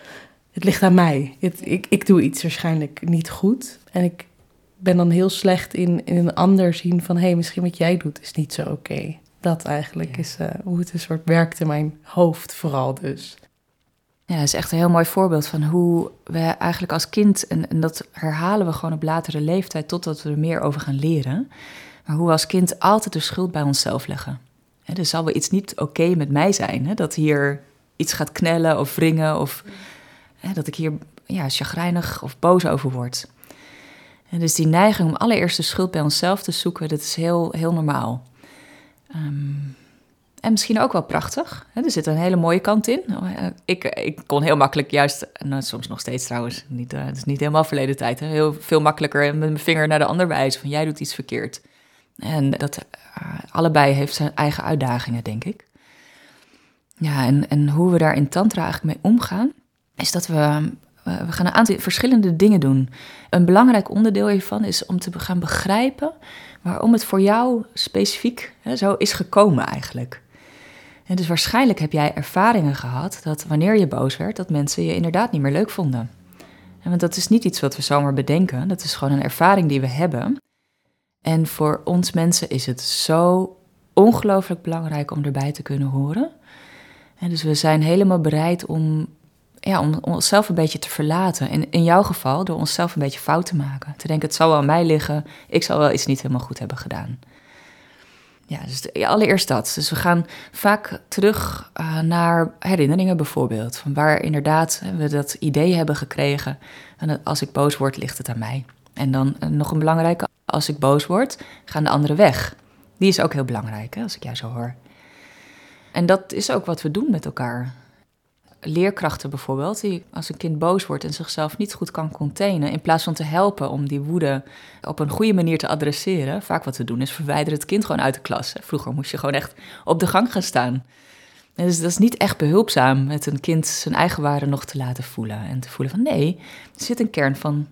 het ligt aan mij. Het, ik, ik doe iets waarschijnlijk niet goed. En ik ben dan heel slecht in, in een ander zien van, hé, hey, misschien wat jij doet is niet zo oké. Okay. Dat eigenlijk ja. is uh, hoe het een soort werkt in mijn hoofd vooral dus. Ja, dat is echt een heel mooi voorbeeld van hoe we eigenlijk als kind, en, en dat herhalen we gewoon op latere leeftijd totdat we er meer over gaan leren, maar hoe we als kind altijd de schuld bij onszelf leggen. He, er zal wel iets niet oké okay met mij zijn, hè? Dat hier iets gaat knellen of wringen of hè, dat ik hier ja, chagrijnig of boos over word. En dus die neiging om allereerst de schuld bij onszelf te zoeken, dat is heel, heel normaal. Um, En misschien ook wel prachtig. Er zit een hele mooie kant in. Ik, ik kon heel makkelijk juist, en soms nog steeds trouwens, niet, het is niet helemaal verleden tijd, hè, heel veel makkelijker met mijn vinger naar de ander wijzen van jij doet iets verkeerd. En dat uh, allebei heeft zijn eigen uitdagingen, denk ik. Ja, en, en hoe we daar in tantra eigenlijk mee omgaan, is dat we, uh, we gaan een aantal verschillende dingen doen. Een belangrijk onderdeel hiervan is om te gaan begrijpen waarom het voor jou specifiek hè, zo is gekomen eigenlijk. En dus waarschijnlijk heb jij ervaringen gehad dat wanneer je boos werd, dat mensen je inderdaad niet meer leuk vonden. En want dat is niet iets wat we zomaar bedenken, dat is gewoon een ervaring die we hebben. En voor ons mensen is het zo ongelooflijk belangrijk om erbij te kunnen horen. En dus we zijn helemaal bereid om, ja, om onszelf een beetje te verlaten. In, in jouw geval door onszelf een beetje fout te maken. Te denken, het zal wel aan mij liggen, ik zal wel iets niet helemaal goed hebben gedaan. Ja, dus de, allereerst dat. Dus we gaan vaak terug uh, naar herinneringen bijvoorbeeld. Van waar inderdaad we dat idee hebben gekregen. En als ik boos word, ligt het aan mij. En dan uh, nog een belangrijke, als ik boos word, gaan de anderen weg. Die is ook heel belangrijk, hè, als ik jou zo hoor. En dat is ook wat we doen met elkaar. Leerkrachten bijvoorbeeld, die als een kind boos wordt en zichzelf niet goed kan containen, in plaats van te helpen om die woede op een goede manier te adresseren, vaak wat we doen is verwijderen het kind gewoon uit de klas. Vroeger moest je gewoon echt op de gang gaan staan. En dus dat is niet echt behulpzaam met een kind zijn eigen waarde nog te laten voelen. En te voelen van nee, er zit een kern van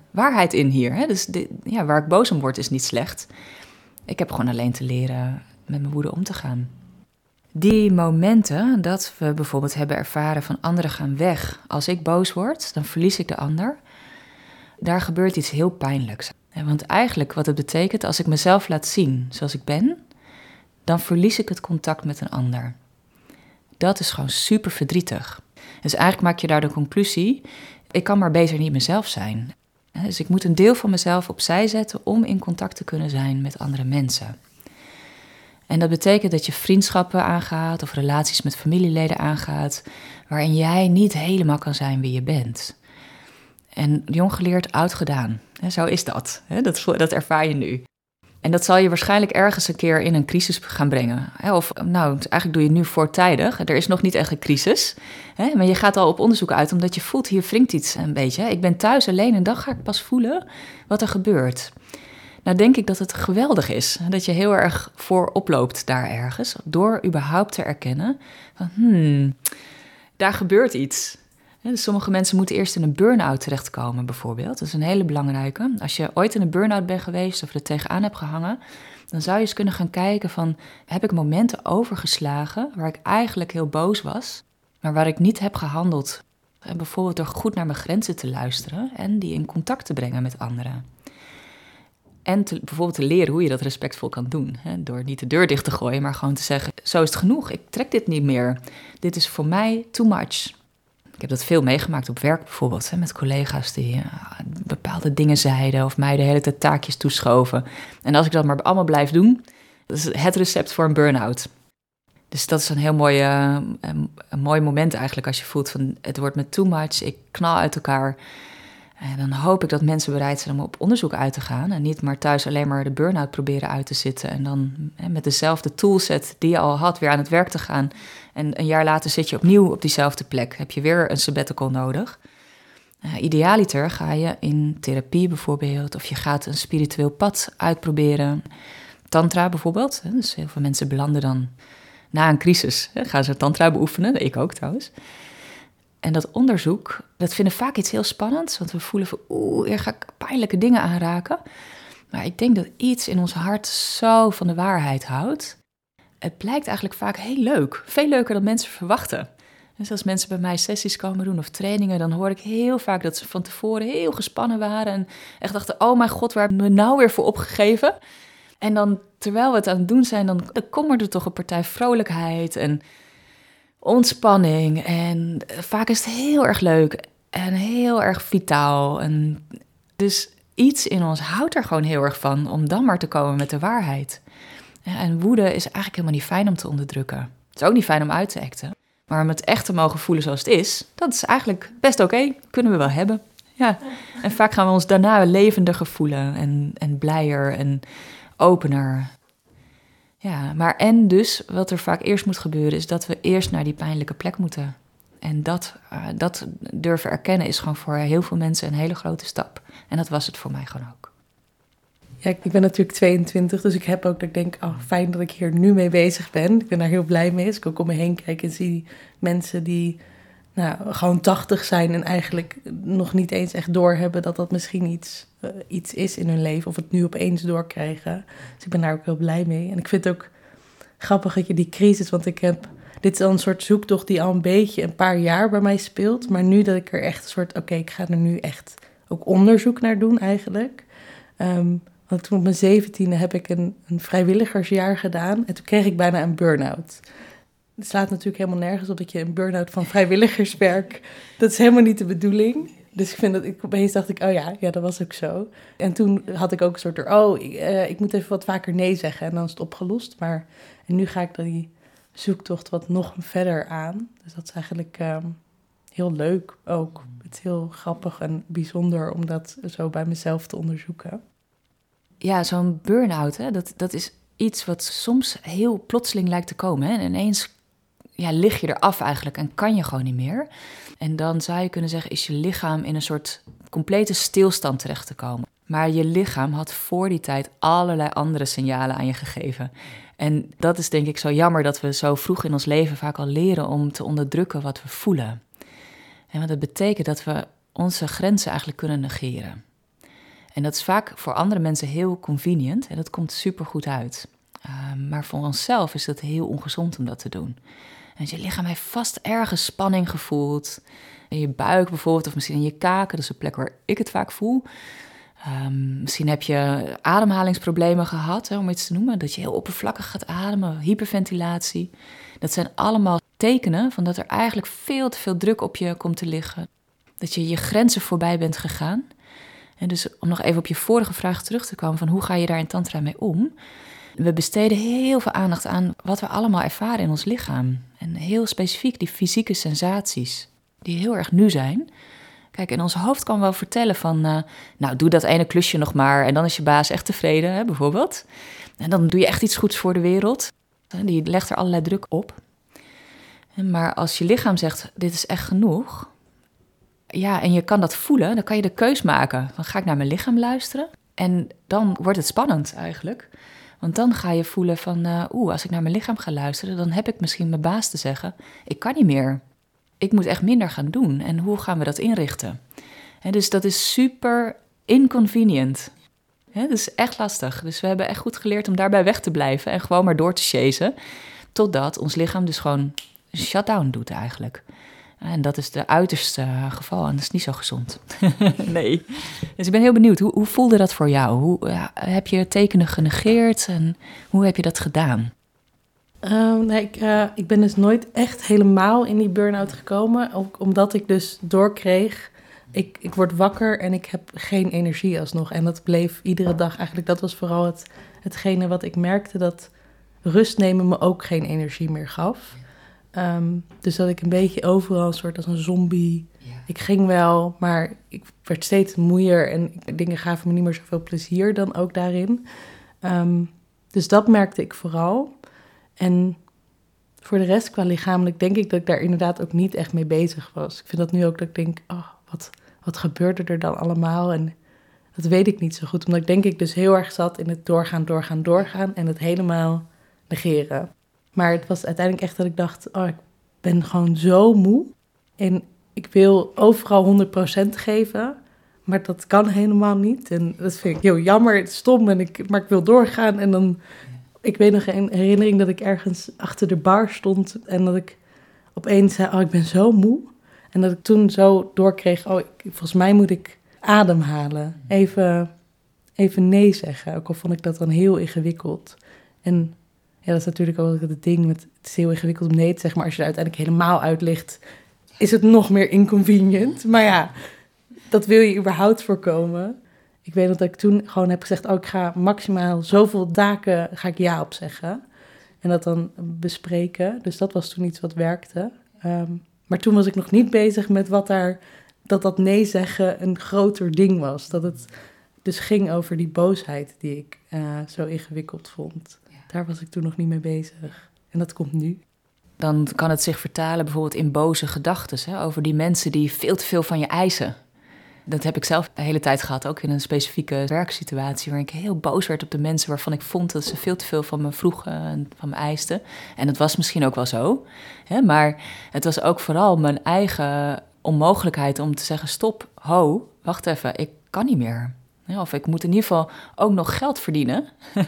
waarheid in hier. Hè? Dus de, ja, waar ik boos om word is niet slecht. Ik heb gewoon alleen te leren met mijn woede om te gaan. Die momenten dat we bijvoorbeeld hebben ervaren van anderen gaan weg. Als ik boos word, dan verlies ik de ander. Daar gebeurt iets heel pijnlijks. Want eigenlijk wat het betekent, als ik mezelf laat zien zoals ik ben, dan verlies ik het contact met een ander. Dat is gewoon super verdrietig. Dus eigenlijk maak je daar de conclusie, ik kan maar beter niet mezelf zijn. Dus ik moet een deel van mezelf opzij zetten om in contact te kunnen zijn met andere mensen. En dat betekent dat je vriendschappen aangaat of relaties met familieleden aangaat, waarin jij niet helemaal kan zijn wie je bent. En jong geleerd, oud gedaan. Zo is dat. Dat, dat ervaar je nu. En dat zal je waarschijnlijk ergens een keer in een crisis gaan brengen. Of nou, eigenlijk doe je het nu voortijdig. Er is nog niet echt een crisis. Maar je gaat al op onderzoek uit omdat je voelt, hier wringt iets een beetje. Ik ben thuis alleen en dan ga ik pas voelen wat er gebeurt. Nou denk ik dat het geweldig is. Dat je heel erg voorop loopt daar ergens. Door überhaupt te erkennen van, hmm, daar gebeurt iets. Dus sommige mensen moeten eerst in een burn-out terechtkomen bijvoorbeeld. Dat is een hele belangrijke. Als je ooit in een burn-out bent geweest of er tegenaan hebt gehangen, dan zou je eens kunnen gaan kijken van, heb ik momenten overgeslagen waar ik eigenlijk heel boos was, maar waar ik niet heb gehandeld. En bijvoorbeeld door goed naar mijn grenzen te luisteren en die in contact te brengen met anderen. En te, bijvoorbeeld te leren hoe je dat respectvol kan doen. Hè? Door niet de deur dicht te gooien, maar gewoon te zeggen, zo is het genoeg, ik trek dit niet meer. Dit is voor mij too much. Ik heb dat veel meegemaakt op werk bijvoorbeeld, hè, met collega's die uh, bepaalde dingen zeiden of mij de hele tijd taakjes toeschoven. En als ik dat maar allemaal blijf doen, dat is het recept voor een burn-out. Dus dat is een heel mooi, uh, een, een mooi moment eigenlijk als je voelt van het wordt me too much, ik knal uit elkaar. En dan hoop ik dat mensen bereid zijn om op onderzoek uit te gaan en niet maar thuis alleen maar de burn-out proberen uit te zitten en dan hè, met dezelfde toolset die je al had weer aan het werk te gaan. En een jaar later zit je opnieuw op diezelfde plek. Heb je weer een sabbatical nodig. Uh, idealiter ga je in therapie bijvoorbeeld of je gaat een spiritueel pad uitproberen. Tantra bijvoorbeeld. Hè, dus heel veel mensen belanden dan na een crisis. Hè, gaan ze tantra beoefenen, ik ook trouwens. En dat onderzoek, dat vinden vaak iets heel spannends. Want we voelen van, oeh, hier ga ik pijnlijke dingen aanraken. Maar ik denk dat iets in ons hart zo van de waarheid houdt. Het blijkt eigenlijk vaak heel leuk. Veel leuker dan mensen verwachten. Dus als mensen bij mij sessies komen doen of trainingen, dan hoor ik heel vaak dat ze van tevoren heel gespannen waren. En echt dachten, oh mijn god, waar hebben we nou weer voor opgegeven? En dan, terwijl we het aan het doen zijn, dan, dan komt er toch een partij vrolijkheid en ontspanning. En vaak is het heel erg leuk en heel erg vitaal. En dus iets in ons houdt er gewoon heel erg van om dan maar te komen met de waarheid. En woede is eigenlijk helemaal niet fijn om te onderdrukken. Het is ook niet fijn om uit te acten. Maar om het echt te mogen voelen zoals het is, dat is eigenlijk best oké. Okay. Kunnen we wel hebben. Ja. En vaak gaan we ons daarna levendiger voelen en, en blijer en opener. Ja, maar en dus, wat er vaak eerst moet gebeuren, is dat we eerst naar die pijnlijke plek moeten. En dat, uh, dat durven erkennen is gewoon voor heel veel mensen een hele grote stap. En dat was het voor mij gewoon ook. Ja, ik ben natuurlijk tweeëntwintig, dus ik heb ook dat ik denk, oh, fijn dat ik hier nu mee bezig ben. Ik ben daar heel blij mee. Als ik ook om me heen kijk en zie mensen die nou, gewoon tachtig zijn en eigenlijk nog niet eens echt doorhebben dat dat misschien iets, uh, iets is in hun leven. Of het nu opeens doorkrijgen. Dus ik ben daar ook heel blij mee. En ik vind het ook grappig dat je die crisis, want ik heb, dit is al een soort zoektocht die al een beetje een paar jaar bij mij speelt. Maar nu dat ik er echt een soort, oké, okay, ik ga er nu echt ook onderzoek naar doen eigenlijk. Um, Want toen op mijn zeventiende heb ik een, een vrijwilligersjaar gedaan. En toen kreeg ik bijna een burn-out. Het slaat natuurlijk helemaal nergens op dat je een burn-out van vrijwilligerswerk. Dat is helemaal niet de bedoeling. Dus ik vind dat ik opeens dacht ik, oh ja, ja, dat was ook zo. En toen had ik ook een soort, oh, ik, uh, ik moet even wat vaker nee zeggen. En dan is het opgelost. Maar en nu ga ik die zoektocht wat nog verder aan. Dus dat is eigenlijk um, heel leuk ook. Het is heel grappig en bijzonder om dat zo bij mezelf te onderzoeken. Ja, zo'n burn-out, hè, dat, dat is iets wat soms heel plotseling lijkt te komen. Hè? En ineens ja, lig je eraf eigenlijk en kan je gewoon niet meer. En dan zou je kunnen zeggen, is je lichaam in een soort complete stilstand terecht te komen. Maar je lichaam had voor die tijd allerlei andere signalen aan je gegeven. En dat is denk ik zo jammer dat we zo vroeg in ons leven vaak al leren om te onderdrukken wat we voelen. En wat dat betekent dat we onze grenzen eigenlijk kunnen negeren. En dat is vaak voor andere mensen heel convenient en dat komt supergoed uit. Uh, maar voor onszelf is het heel ongezond om dat te doen. En je lichaam heeft vast ergens spanning gevoeld. In je buik bijvoorbeeld, of misschien in je kaken. Dat is een plek waar ik het vaak voel. Um, misschien heb je ademhalingsproblemen gehad, hè, om iets te noemen. Dat je heel oppervlakkig gaat ademen, hyperventilatie. Dat zijn allemaal tekenen van dat er eigenlijk veel te veel druk op je komt te liggen. Dat je je grenzen voorbij bent gegaan. En dus om nog even op je vorige vraag terug te komen van hoe ga je daar in tantra mee om? We besteden heel veel aandacht aan wat we allemaal ervaren in ons lichaam. En heel specifiek die fysieke sensaties, die heel erg nu zijn. Kijk, in ons hoofd kan wel vertellen van, uh, nou, doe dat ene klusje nog maar en dan is je baas echt tevreden, hè, bijvoorbeeld. En dan doe je echt iets goeds voor de wereld. Die legt er allerlei druk op. Maar als je lichaam zegt, dit is echt genoeg, ja, en je kan dat voelen, dan kan je de keus maken. Dan ga ik naar mijn lichaam luisteren en dan wordt het spannend eigenlijk. Want dan ga je voelen van, uh, oeh, als ik naar mijn lichaam ga luisteren, dan heb ik misschien mijn baas te zeggen, ik kan niet meer. Ik moet echt minder gaan doen. En hoe gaan we dat inrichten? He, dus dat is super inconvenient. He, dat is echt lastig. Dus we hebben echt goed geleerd om daarbij weg te blijven en gewoon maar door te chasen. Totdat ons lichaam dus gewoon een shutdown doet eigenlijk. En dat is de uiterste geval en dat is niet zo gezond. Nee. Dus ik ben heel benieuwd, hoe, hoe voelde dat voor jou? Hoe, ja, heb je tekenen genegeerd en hoe heb je dat gedaan? Uh, nee, ik, uh, ik ben dus nooit echt helemaal in die burn-out gekomen. Ook omdat ik dus doorkreeg, ik, ik word wakker en ik heb geen energie alsnog. En dat bleef iedere dag eigenlijk, dat was vooral het, hetgene wat ik merkte, dat rust nemen me ook geen energie meer gaf. Um, dus dat ik een beetje overal een soort als een zombie. Ja. Ik ging wel, maar ik werd steeds moeier en dingen gaven me niet meer zoveel plezier dan ook daarin. Um, dus dat merkte ik vooral. En voor de rest, qua lichamelijk, denk ik dat ik daar inderdaad ook niet echt mee bezig was. Ik vind dat nu ook dat ik denk, oh, wat, wat gebeurde er dan allemaal? En dat weet ik niet zo goed, omdat ik denk ik dus heel erg zat in het doorgaan, doorgaan, doorgaan en het helemaal negeren. Maar het was uiteindelijk echt dat ik dacht, oh, ik ben gewoon zo moe. En ik wil overal honderd procent geven, maar dat kan helemaal niet. En dat vind ik heel jammer, stom, en ik, maar ik wil doorgaan. En dan, ik weet nog een herinnering dat ik ergens achter de bar stond en dat ik opeens zei, oh, ik ben zo moe. En dat ik toen zo doorkreeg, oh, ik, volgens mij moet ik ademhalen. Even, even nee zeggen, ook al vond ik dat dan heel ingewikkeld. En ja, dat is natuurlijk ook het ding met, het is heel ingewikkeld om nee te zeggen, maar als je er uiteindelijk helemaal uit ligt, is het nog meer inconvenient. Maar ja, dat wil je überhaupt voorkomen. Ik weet dat ik toen gewoon heb gezegd, oh, ik ga maximaal zoveel dagen, ga ik ja op zeggen. En dat dan bespreken. Dus dat was toen iets wat werkte. Um, maar toen was ik nog niet bezig met wat daar, dat dat nee zeggen een groter ding was. Dat het dus ging over die boosheid die ik uh, zo ingewikkeld vond. Daar was ik toen nog niet mee bezig. En dat komt nu. Dan kan het zich vertalen bijvoorbeeld in boze gedachten, hè, over die mensen die veel te veel van je eisen. Dat heb ik zelf de hele tijd gehad, ook in een specifieke werksituatie, waar ik heel boos werd op de mensen waarvan ik vond dat ze veel te veel van me vroegen en van me eisten. En dat was misschien ook wel zo, hè, maar het was ook vooral mijn eigen onmogelijkheid om te zeggen, stop, ho, wacht even, ik kan niet meer. Of ik moet in ieder geval ook nog geld verdienen.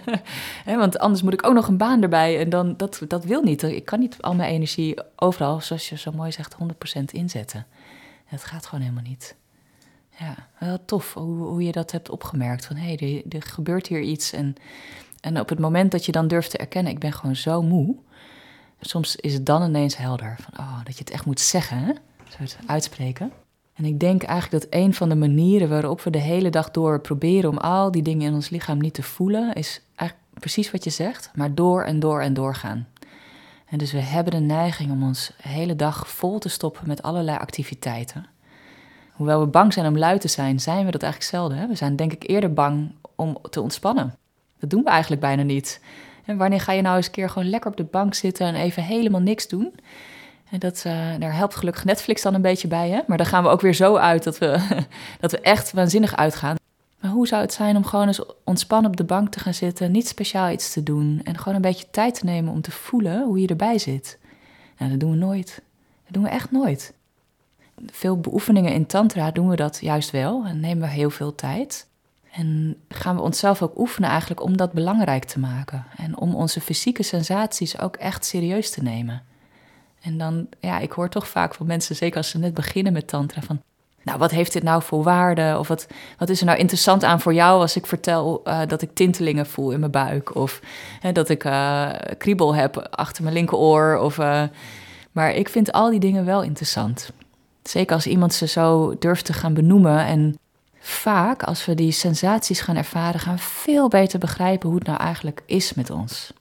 Want anders moet ik ook nog een baan erbij. En dan, dat, dat wil niet. Ik kan niet al mijn energie overal, zoals je zo mooi zegt, honderd procent inzetten. Dat gaat gewoon helemaal niet. Ja, wel tof hoe, hoe je dat hebt opgemerkt. Van hé, hey, er, er gebeurt hier iets. En, en op het moment dat je dan durft te erkennen, ik ben gewoon zo moe. Soms is het dan ineens helder. Van, oh, dat je het echt moet zeggen, hè? Zo het uitspreken. En ik denk eigenlijk dat een van de manieren waarop we de hele dag door proberen om al die dingen in ons lichaam niet te voelen, is eigenlijk precies wat je zegt, maar door en door en doorgaan. En dus we hebben de neiging om ons de hele dag vol te stoppen met allerlei activiteiten. Hoewel we bang zijn om lui te zijn, zijn we dat eigenlijk zelden. Hè? We zijn denk ik eerder bang om te ontspannen. Dat doen we eigenlijk bijna niet. En wanneer ga je nou eens een keer gewoon lekker op de bank zitten en even helemaal niks doen? En dat, uh, daar helpt gelukkig Netflix dan een beetje bij, hè? Maar dan gaan we ook weer zo uit dat we, dat we echt waanzinnig uitgaan. Maar hoe zou het zijn om gewoon eens ontspannen op de bank te gaan zitten, niet speciaal iets te doen en gewoon een beetje tijd te nemen om te voelen hoe je erbij zit? Nou, dat doen we nooit. Dat doen we echt nooit. Veel beoefeningen in tantra doen we dat juist wel en nemen we heel veel tijd. En gaan we onszelf ook oefenen eigenlijk om dat belangrijk te maken. En om onze fysieke sensaties ook echt serieus te nemen. En dan, ja, ik hoor toch vaak van mensen, zeker als ze net beginnen met tantra, van, nou, wat heeft dit nou voor waarde? Of wat, wat is er nou interessant aan voor jou als ik vertel uh, dat ik tintelingen voel in mijn buik? Of uh, dat ik uh, kriebel heb achter mijn linkeroor? Of, uh, maar ik vind al die dingen wel interessant. Zeker als iemand ze zo durft te gaan benoemen. En vaak, als we die sensaties gaan ervaren, gaan we veel beter begrijpen hoe het nou eigenlijk is met ons.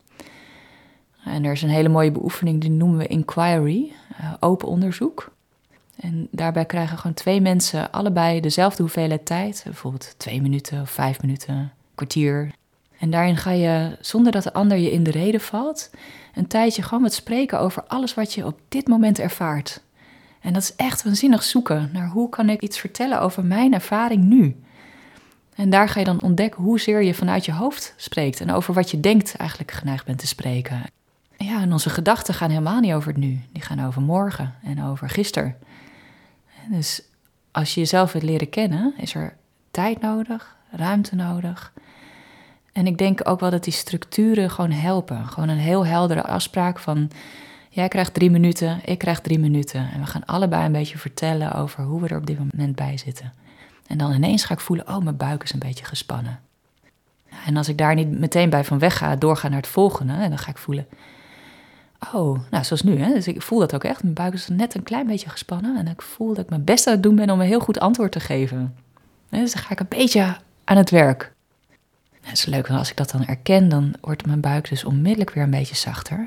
En er is een hele mooie beoefening, die noemen we inquiry, uh, open onderzoek. En daarbij krijgen gewoon twee mensen allebei dezelfde hoeveelheid tijd. Bijvoorbeeld twee minuten of vijf minuten, een kwartier. En daarin ga je, zonder dat de ander je in de rede valt, een tijdje gewoon wat spreken over alles wat je op dit moment ervaart. En dat is echt waanzinnig zoeken naar hoe kan ik iets vertellen over mijn ervaring nu. En daar ga je dan ontdekken hoezeer je vanuit je hoofd spreekt en over wat je denkt eigenlijk geneigd bent te spreken. Ja, en onze gedachten gaan helemaal niet over het nu. Die gaan over morgen en over gisteren. Dus als je jezelf wilt leren kennen, is er tijd nodig, ruimte nodig. En ik denk ook wel dat die structuren gewoon helpen. Gewoon een heel heldere afspraak van, jij krijgt drie minuten, ik krijg drie minuten. En we gaan allebei een beetje vertellen over hoe we er op dit moment bij zitten. En dan ineens ga ik voelen, oh, mijn buik is een beetje gespannen. En als ik daar niet meteen bij van weg ga, doorga naar het volgende, en dan ga ik voelen, oh, nou, zoals nu, hè. Dus ik voel dat ook echt. Mijn buik is net een klein beetje gespannen. En ik voel dat ik mijn best aan het doen ben om een heel goed antwoord te geven. Dus dan ga ik een beetje aan het werk. Het is leuk, want als ik dat dan erken, dan wordt mijn buik dus onmiddellijk weer een beetje zachter.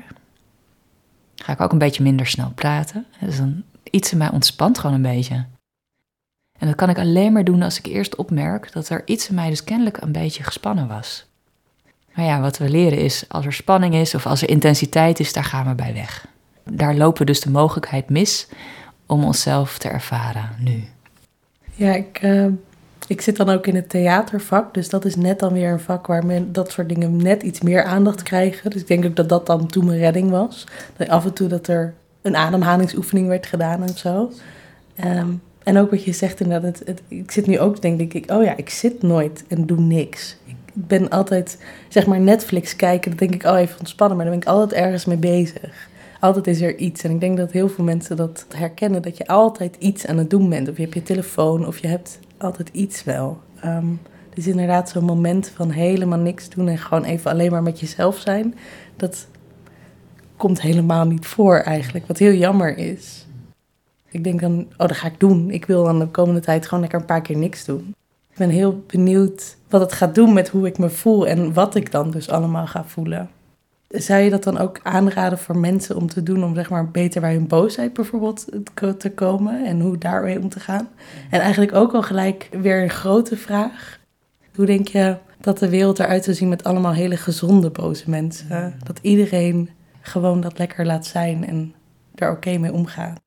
Ga ik ook een beetje minder snel praten. Dus dan iets in mij ontspant gewoon een beetje. En dat kan ik alleen maar doen als ik eerst opmerk dat er iets in mij dus kennelijk een beetje gespannen was. Maar ja, wat we leren is, als er spanning is of als er intensiteit is, daar gaan we bij weg. Daar lopen we dus de mogelijkheid mis om onszelf te ervaren nu. Ja, ik, uh, ik zit dan ook in het theatervak, dus dat is net dan weer een vak waar men dat soort dingen net iets meer aandacht krijgen. Dus ik denk ook dat dat dan toen mijn redding was. Dat af en toe dat er een ademhalingsoefening werd gedaan en zo. Um, en ook wat je zegt inderdaad, het, het, ik zit nu ook, denk ik, oh ja, ik zit nooit en doe niks. Ik ben altijd, zeg maar, Netflix kijken, dan denk ik, oh, even ontspannen, maar dan ben ik altijd ergens mee bezig. Altijd is er iets. En ik denk dat heel veel mensen dat herkennen, dat je altijd iets aan het doen bent. Of je hebt je telefoon, of je hebt altijd iets wel. Um, dus inderdaad zo'n moment van helemaal niks doen en gewoon even alleen maar met jezelf zijn, dat komt helemaal niet voor eigenlijk, wat heel jammer is. Ik denk dan, oh, dat ga ik doen. Ik wil dan de komende tijd gewoon lekker een paar keer niks doen. Ik ben heel benieuwd wat het gaat doen met hoe ik me voel en wat ik dan dus allemaal ga voelen. Zou je dat dan ook aanraden voor mensen om te doen om zeg maar beter bij hun boosheid bijvoorbeeld te komen en hoe daarmee om te gaan? En eigenlijk ook al gelijk weer een grote vraag. Hoe denk je dat de wereld eruit zou zien met allemaal hele gezonde boze mensen? Dat iedereen gewoon dat lekker laat zijn en er oké okay mee omgaat.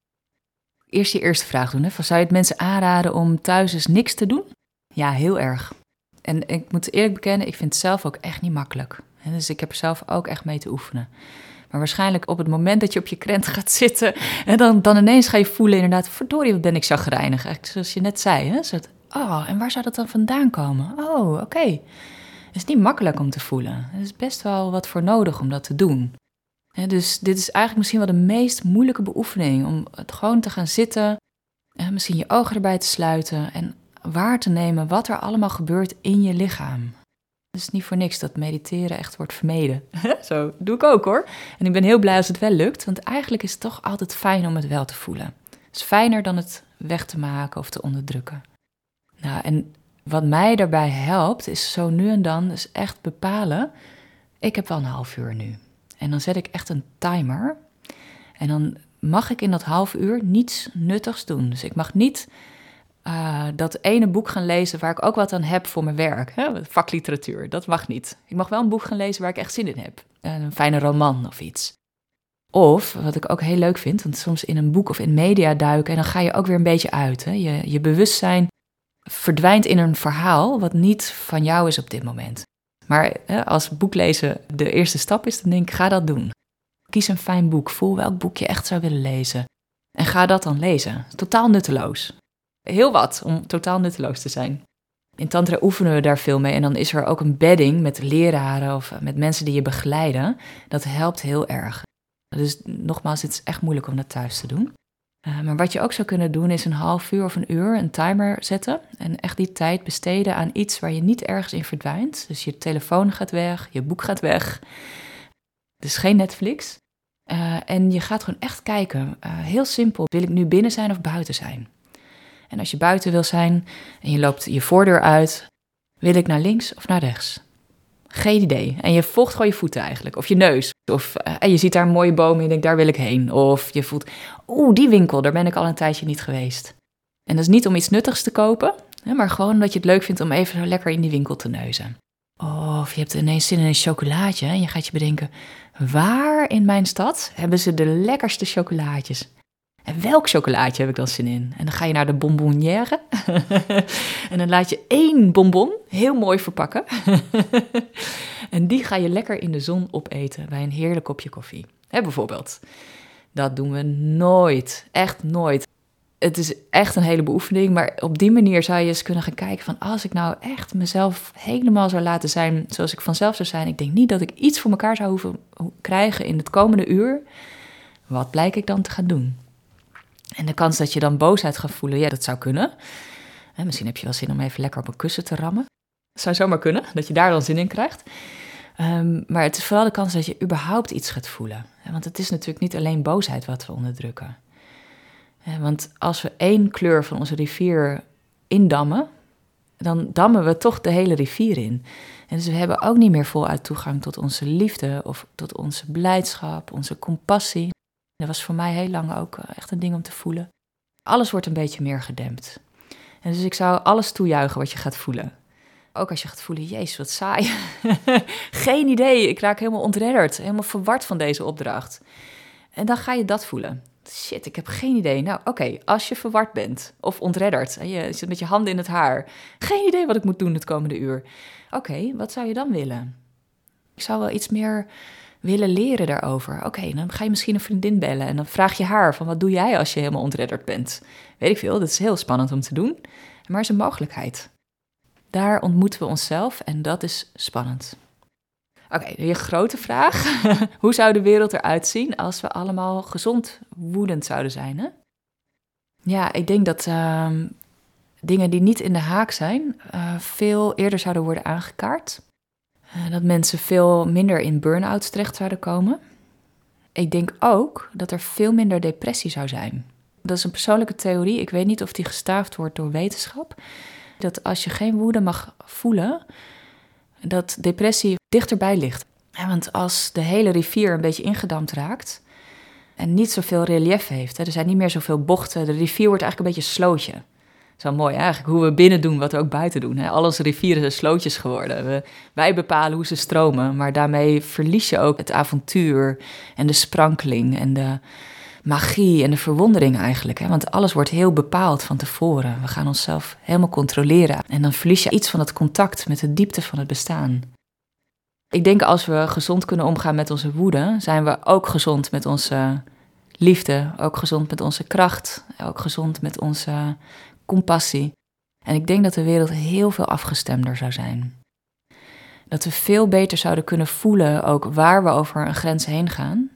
Eerst je eerste vraag doen. Hè? Van, zou je het mensen aanraden om thuis eens niks te doen? Ja, heel erg. En ik moet eerlijk bekennen, ik vind het zelf ook echt niet makkelijk. En dus ik heb er zelf ook echt mee te oefenen. Maar waarschijnlijk op het moment dat je op je krent gaat zitten, en dan, dan ineens ga je voelen inderdaad, verdorie, wat ben ik chagrijnig. Eigenlijk zoals je net zei. Hè? Zo, oh, en waar zou dat dan vandaan komen? Oh, oké. Okay. Het is niet makkelijk om te voelen. Er is best wel wat voor nodig om dat te doen. En dus dit is eigenlijk misschien wel de meest moeilijke beoefening. Om het gewoon te gaan zitten, en misschien je ogen erbij te sluiten en waar te nemen wat er allemaal gebeurt in je lichaam. Het is niet voor niks dat mediteren echt wordt vermeden. Zo doe ik ook hoor. En ik ben heel blij als het wel lukt, want eigenlijk is het toch altijd fijn om het wel te voelen. Het is fijner dan het weg te maken of te onderdrukken. Nou, en wat mij daarbij helpt, is zo nu en dan dus echt bepalen, ik heb wel een half uur nu. En dan zet ik echt een timer. En dan mag ik in dat half uur niets nuttigs doen. Dus ik mag niet uh, dat ene boek gaan lezen waar ik ook wat aan heb voor mijn werk. Hè? Vakliteratuur, dat mag niet. Ik mag wel een boek gaan lezen waar ik echt zin in heb. Een fijne roman of iets. Of, wat ik ook heel leuk vind, want soms in een boek of in media duiken, en dan ga je ook weer een beetje uit. Hè? Je, je bewustzijn verdwijnt in een verhaal wat niet van jou is op dit moment. Maar hè, als boeklezen de eerste stap is, dan denk ik, ga dat doen. Kies een fijn boek, voel welk boek je echt zou willen lezen. En ga dat dan lezen. Totaal nutteloos. Heel wat om totaal nutteloos te zijn. In tantra oefenen we daar veel mee en dan is er ook een bedding met leraren of met mensen die je begeleiden. Dat helpt heel erg. Dus nogmaals, het is echt moeilijk om dat thuis te doen. Uh, maar wat je ook zou kunnen doen is een half uur of een uur een timer zetten. En echt die tijd besteden aan iets waar je niet ergens in verdwijnt. Dus je telefoon gaat weg, je boek gaat weg. Dus geen Netflix. Uh, en je gaat gewoon echt kijken. Uh, heel simpel, wil ik nu binnen zijn of buiten zijn? En als je buiten wil zijn en je loopt je voordeur uit, wil ik naar links of naar rechts? Geen idee. En je volgt gewoon je voeten eigenlijk, of je neus. Of uh, en je ziet daar een mooie boom en je denkt, daar wil ik heen. Of je voelt, oeh, die winkel, daar ben ik al een tijdje niet geweest. En dat is niet om iets nuttigs te kopen, hè, maar gewoon omdat je het leuk vindt om even zo lekker in die winkel te neuzen. Of je hebt ineens zin in een chocolaatje en je gaat je bedenken, waar in mijn stad hebben ze de lekkerste chocolaatjes? En welk chocolaatje heb ik dan zin in? En dan ga je naar de bonbonnière. En dan laat je één bonbon heel mooi verpakken. En die ga je lekker in de zon opeten bij een heerlijk kopje koffie. Hè, bijvoorbeeld. Dat doen we nooit. Echt nooit. Het is echt een hele beoefening. Maar op die manier zou je eens kunnen gaan kijken van, als ik nou echt mezelf helemaal zou laten zijn zoals ik vanzelf zou zijn. Ik denk niet dat ik iets voor elkaar zou hoeven krijgen in het komende uur. Wat blijk ik dan te gaan doen? En de kans dat je dan boosheid gaat voelen, ja, dat zou kunnen. En misschien heb je wel zin om even lekker op een kussen te rammen. Dat zou zomaar kunnen, dat je daar dan zin in krijgt. Um, maar het is vooral de kans dat je überhaupt iets gaat voelen. Want het is natuurlijk niet alleen boosheid wat we onderdrukken. Want als we één kleur van onze rivier indammen, dan dammen we toch de hele rivier in. En dus we hebben ook niet meer voluit toegang tot onze liefde of tot onze blijdschap, onze compassie. Dat was voor mij heel lang ook echt een ding om te voelen. Alles wordt een beetje meer gedempt. En dus ik zou alles toejuichen wat je gaat voelen. Ook als je gaat voelen, jezus, wat saai. Geen idee, ik raak helemaal ontredderd, helemaal verward van deze opdracht. En dan ga je dat voelen. Shit, ik heb geen idee. Nou, oké, okay, als je verward bent of ontredderd en je zit met je handen in het haar. Geen idee wat ik moet doen het komende uur. Oké, okay, wat zou je dan willen? Ik zou wel iets meer willen leren daarover. Oké, okay, dan ga je misschien een vriendin bellen en dan vraag je haar van, wat doe jij als je helemaal ontredderd bent? Weet ik veel, dat is heel spannend om te doen, maar het is een mogelijkheid. Daar ontmoeten we onszelf en dat is spannend. Oké, okay, je grote vraag. Hoe zou de wereld eruit zien als we allemaal gezond woedend zouden zijn? Hè? Ja, ik denk dat uh, dingen die niet in de haak zijn, uh, veel eerder zouden worden aangekaart. Uh, dat mensen veel minder in burn-outs terecht zouden komen. Ik denk ook dat er veel minder depressie zou zijn. Dat is een persoonlijke theorie. Ik weet niet of die gestaafd wordt door wetenschap. Dat als je geen woede mag voelen, dat depressie dichterbij ligt. Ja, want als de hele rivier een beetje ingedampt raakt en niet zoveel relief heeft, hè, er zijn niet meer zoveel bochten, de rivier wordt eigenlijk een beetje een slootje. Zo mooi eigenlijk, hoe we binnen doen wat we ook buiten doen. Hè. Al onze rivieren zijn slootjes geworden. We, wij bepalen hoe ze stromen, maar daarmee verlies je ook het avontuur en de sprankeling en de magie en de verwondering eigenlijk. Hè? Want alles wordt heel bepaald van tevoren. We gaan onszelf helemaal controleren. En dan verlies je iets van het contact met de diepte van het bestaan. Ik denk als we gezond kunnen omgaan met onze woede, zijn we ook gezond met onze liefde, ook gezond met onze kracht, ook gezond met onze compassie. En ik denk dat de wereld heel veel afgestemder zou zijn. Dat we veel beter zouden kunnen voelen ook waar we over een grens heen gaan.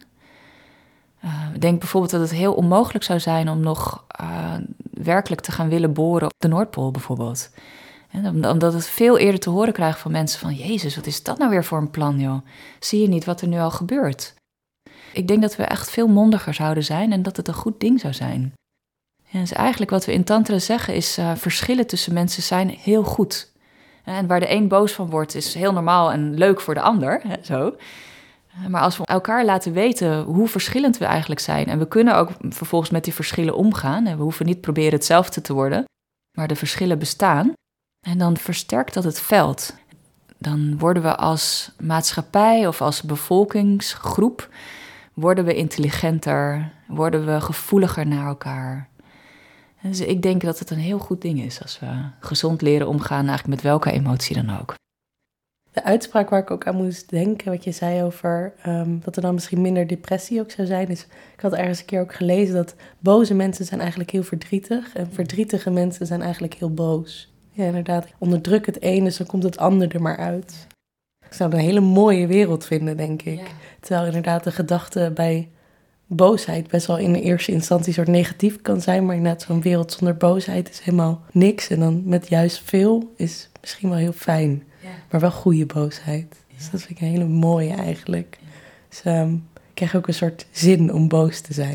Uh, ik denk bijvoorbeeld dat het heel onmogelijk zou zijn om nog uh, werkelijk te gaan willen boren op de Noordpool bijvoorbeeld. En omdat het veel eerder te horen krijgt van mensen van, Jezus, wat is dat nou weer voor een plan, joh? Zie je niet wat er nu al gebeurt? Ik denk dat we echt veel mondiger zouden zijn en dat het een goed ding zou zijn. Ja, dus eigenlijk wat we in tantra zeggen is, uh, verschillen tussen mensen zijn heel goed. En waar de een boos van wordt is heel normaal en leuk voor de ander, hè, zo. Maar als we elkaar laten weten hoe verschillend we eigenlijk zijn, en we kunnen ook vervolgens met die verschillen omgaan, en we hoeven niet proberen hetzelfde te worden, maar de verschillen bestaan, en dan versterkt dat het veld. Dan worden we als maatschappij of als bevolkingsgroep, worden we intelligenter, worden we gevoeliger naar elkaar. Dus ik denk dat het een heel goed ding is als we gezond leren omgaan, eigenlijk met welke emotie dan ook. De uitspraak waar ik ook aan moest denken, wat je zei over um, dat er dan misschien minder depressie ook zou zijn, is, ik had ergens een keer ook gelezen dat boze mensen zijn eigenlijk heel verdrietig en verdrietige mensen zijn eigenlijk heel boos. Ja, inderdaad. Onderdruk het ene, dus dan komt het ander er maar uit. Ik zou het een hele mooie wereld vinden, denk ik. Ja. Terwijl inderdaad de gedachte bij boosheid best wel in de eerste instantie een soort negatief kan zijn. Maar inderdaad zo'n wereld zonder boosheid is helemaal niks. En dan met juist veel is misschien wel heel fijn. Ja. Maar wel goede boosheid. Ja. Dus dat vind ik een hele mooie eigenlijk. Ja. Dus um, ik krijg ook een soort zin om boos te zijn.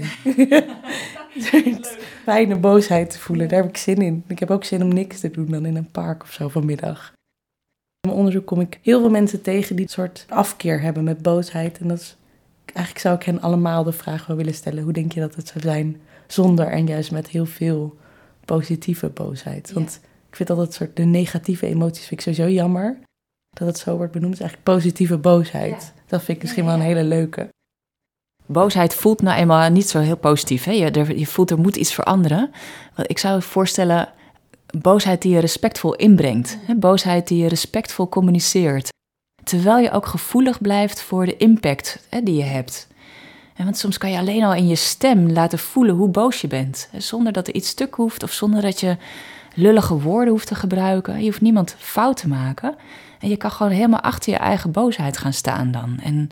Een fijne boosheid te voelen, daar heb ik zin in. Ik heb ook zin om niks te doen dan in een park of zo vanmiddag. In mijn onderzoek kom ik heel veel mensen tegen die een soort afkeer hebben met boosheid. En dat is, eigenlijk zou ik hen allemaal de vraag wel willen stellen. Hoe denk je dat het zou zijn zonder en juist met heel veel positieve boosheid? Want ja. ik vind altijd soort de negatieve emoties vind ik sowieso jammer. Dat het zo wordt benoemd, is eigenlijk positieve boosheid. Ja. Dat vind ik misschien wel een hele leuke. Boosheid voelt nou eenmaal niet zo heel positief. Hè? Je, er, je voelt er moet iets veranderen. Ik zou je voorstellen, boosheid die je respectvol inbrengt. Hè? Boosheid die je respectvol communiceert. Terwijl je ook gevoelig blijft voor de impact hè, die je hebt. En want soms kan je alleen al in je stem laten voelen hoe boos je bent. Hè? Zonder dat er iets stuk hoeft of zonder dat je lullige woorden hoeft te gebruiken. Je hoeft niemand fout te maken. En je kan gewoon helemaal achter je eigen boosheid gaan staan dan. En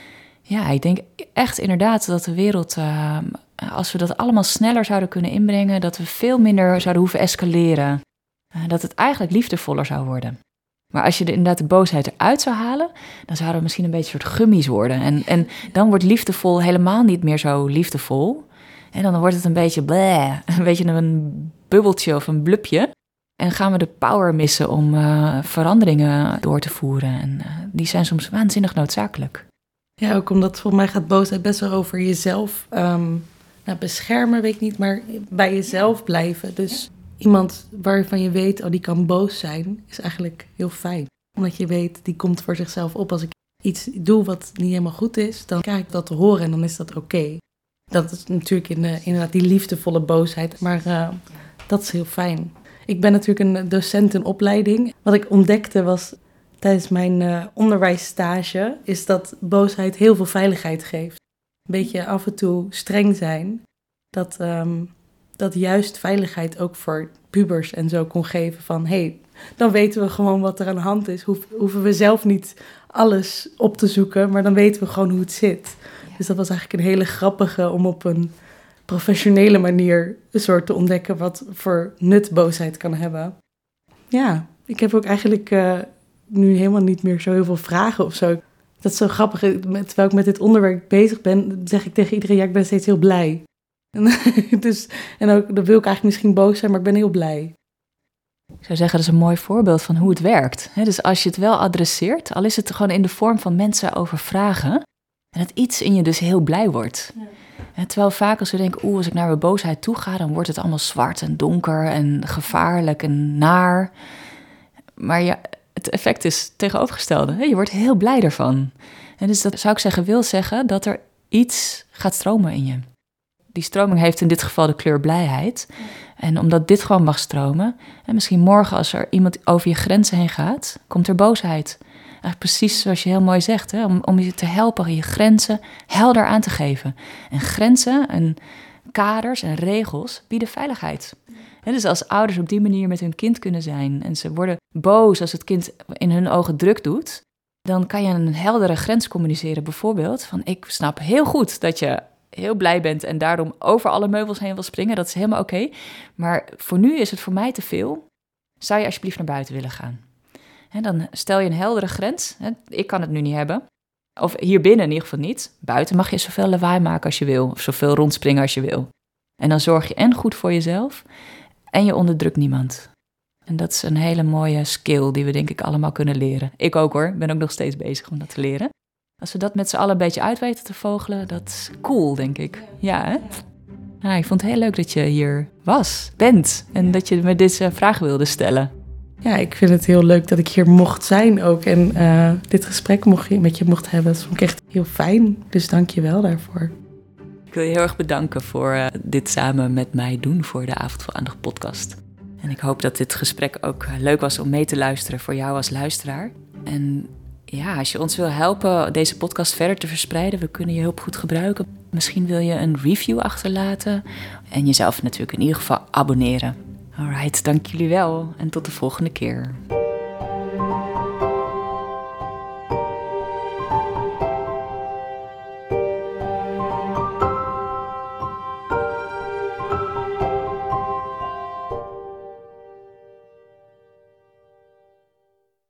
ja, ik denk echt inderdaad dat de wereld, uh, als we dat allemaal sneller zouden kunnen inbrengen, dat we veel minder zouden hoeven escaleren. Uh, dat het eigenlijk liefdevoller zou worden. Maar als je de, inderdaad de boosheid eruit zou halen, dan zouden we misschien een beetje soort gummies worden. En, en dan wordt liefdevol helemaal niet meer zo liefdevol. En dan wordt het een beetje bleh, een beetje een bubbeltje of een blubje. En gaan we de power missen om uh, veranderingen door te voeren. En uh, die zijn soms waanzinnig noodzakelijk. Ja, ook omdat volgens mij gaat boosheid best wel over jezelf um, nou, beschermen, weet ik niet, maar bij jezelf blijven. Dus iemand waarvan je weet, oh, die kan boos zijn, is eigenlijk heel fijn. Omdat je weet, die komt voor zichzelf op. Als ik iets doe wat niet helemaal goed is, dan krijg ik dat te horen en dan is dat oké. Okay. Dat is natuurlijk in de, inderdaad die liefdevolle boosheid, maar uh, dat is heel fijn. Ik ben natuurlijk een docent in opleiding. Wat ik ontdekte was tijdens mijn uh, onderwijsstage, is dat boosheid heel veel veiligheid geeft. Een beetje af en toe streng zijn. Dat, um, dat juist veiligheid ook voor pubers en zo kon geven van, hé, hey, dan weten we gewoon wat er aan de hand is. Hoef, hoeven we zelf niet alles op te zoeken, maar dan weten we gewoon hoe het zit. Ja. Dus dat was eigenlijk een hele grappige om op een professionele manier een soort te ontdekken wat voor nut boosheid kan hebben. Ja, ik heb ook eigenlijk uh, nu helemaal niet meer zo heel veel vragen of zo. Dat is zo grappig. Terwijl ik met dit onderwerp bezig ben, zeg ik tegen iedereen, ja, ik ben steeds heel blij. En, dus, en ook, dan wil ik eigenlijk misschien boos zijn, maar ik ben heel blij. Ik zou zeggen, dat is een mooi voorbeeld van hoe het werkt. Dus als je het wel adresseert, al is het gewoon in de vorm van mensen over vragen, en dat iets in je dus heel blij wordt. Ja. En terwijl vaak als we denken, oeh, als ik naar mijn boosheid toe ga, dan wordt het allemaal zwart en donker en gevaarlijk en naar. Maar ja, het effect is tegenovergestelde. Je wordt heel blij ervan. En dus dat zou ik zeggen, wil zeggen dat er iets gaat stromen in je. Die stroming heeft in dit geval de kleur blijheid. En omdat dit gewoon mag stromen, en misschien morgen als er iemand over je grenzen heen gaat, komt er boosheid. Eigenlijk precies zoals je heel mooi zegt, hè? Om, om je te helpen je grenzen helder aan te geven. En grenzen en kaders en regels bieden veiligheid. He, dus als ouders op die manier met hun kind kunnen zijn en ze worden boos als het kind in hun ogen druk doet, dan kan je een heldere grens communiceren. Bijvoorbeeld van, ik snap heel goed dat je heel blij bent en daarom over alle meubels heen wil springen. Dat is helemaal oké. Okay. Maar voor nu is het voor mij te veel. Zou je alsjeblieft naar buiten willen gaan? He, dan stel je een heldere grens. He, ik kan het nu niet hebben. Of hier binnen in ieder geval niet. Buiten mag je zoveel lawaai maken als je wil. Of zoveel rondspringen als je wil. En dan zorg je en goed voor jezelf. En je onderdrukt niemand. En dat is een hele mooie skill die we denk ik allemaal kunnen leren. Ik ook hoor. Ik ben ook nog steeds bezig om dat te leren. Als we dat met z'n allen een beetje uit weten te vogelen, dat is cool, denk ik. Ja, hè? Nou, ik vond het heel leuk dat je hier was, bent. En dat je me deze vraag wilde stellen. Ja, ik vind het heel leuk dat ik hier mocht zijn ook. En uh, dit gesprek mocht, met je mocht hebben. Dat vond ik echt heel fijn. Dus dank je wel daarvoor. Ik wil je heel erg bedanken voor uh, dit samen met mij doen voor de Avond voor Aandacht podcast. En ik hoop dat dit gesprek ook uh, leuk was om mee te luisteren voor jou als luisteraar. En ja, als je ons wil helpen deze podcast verder te verspreiden, we kunnen je hulp goed gebruiken. Misschien wil je een review achterlaten en jezelf natuurlijk in ieder geval abonneren. Alright, dank jullie wel en tot de volgende keer.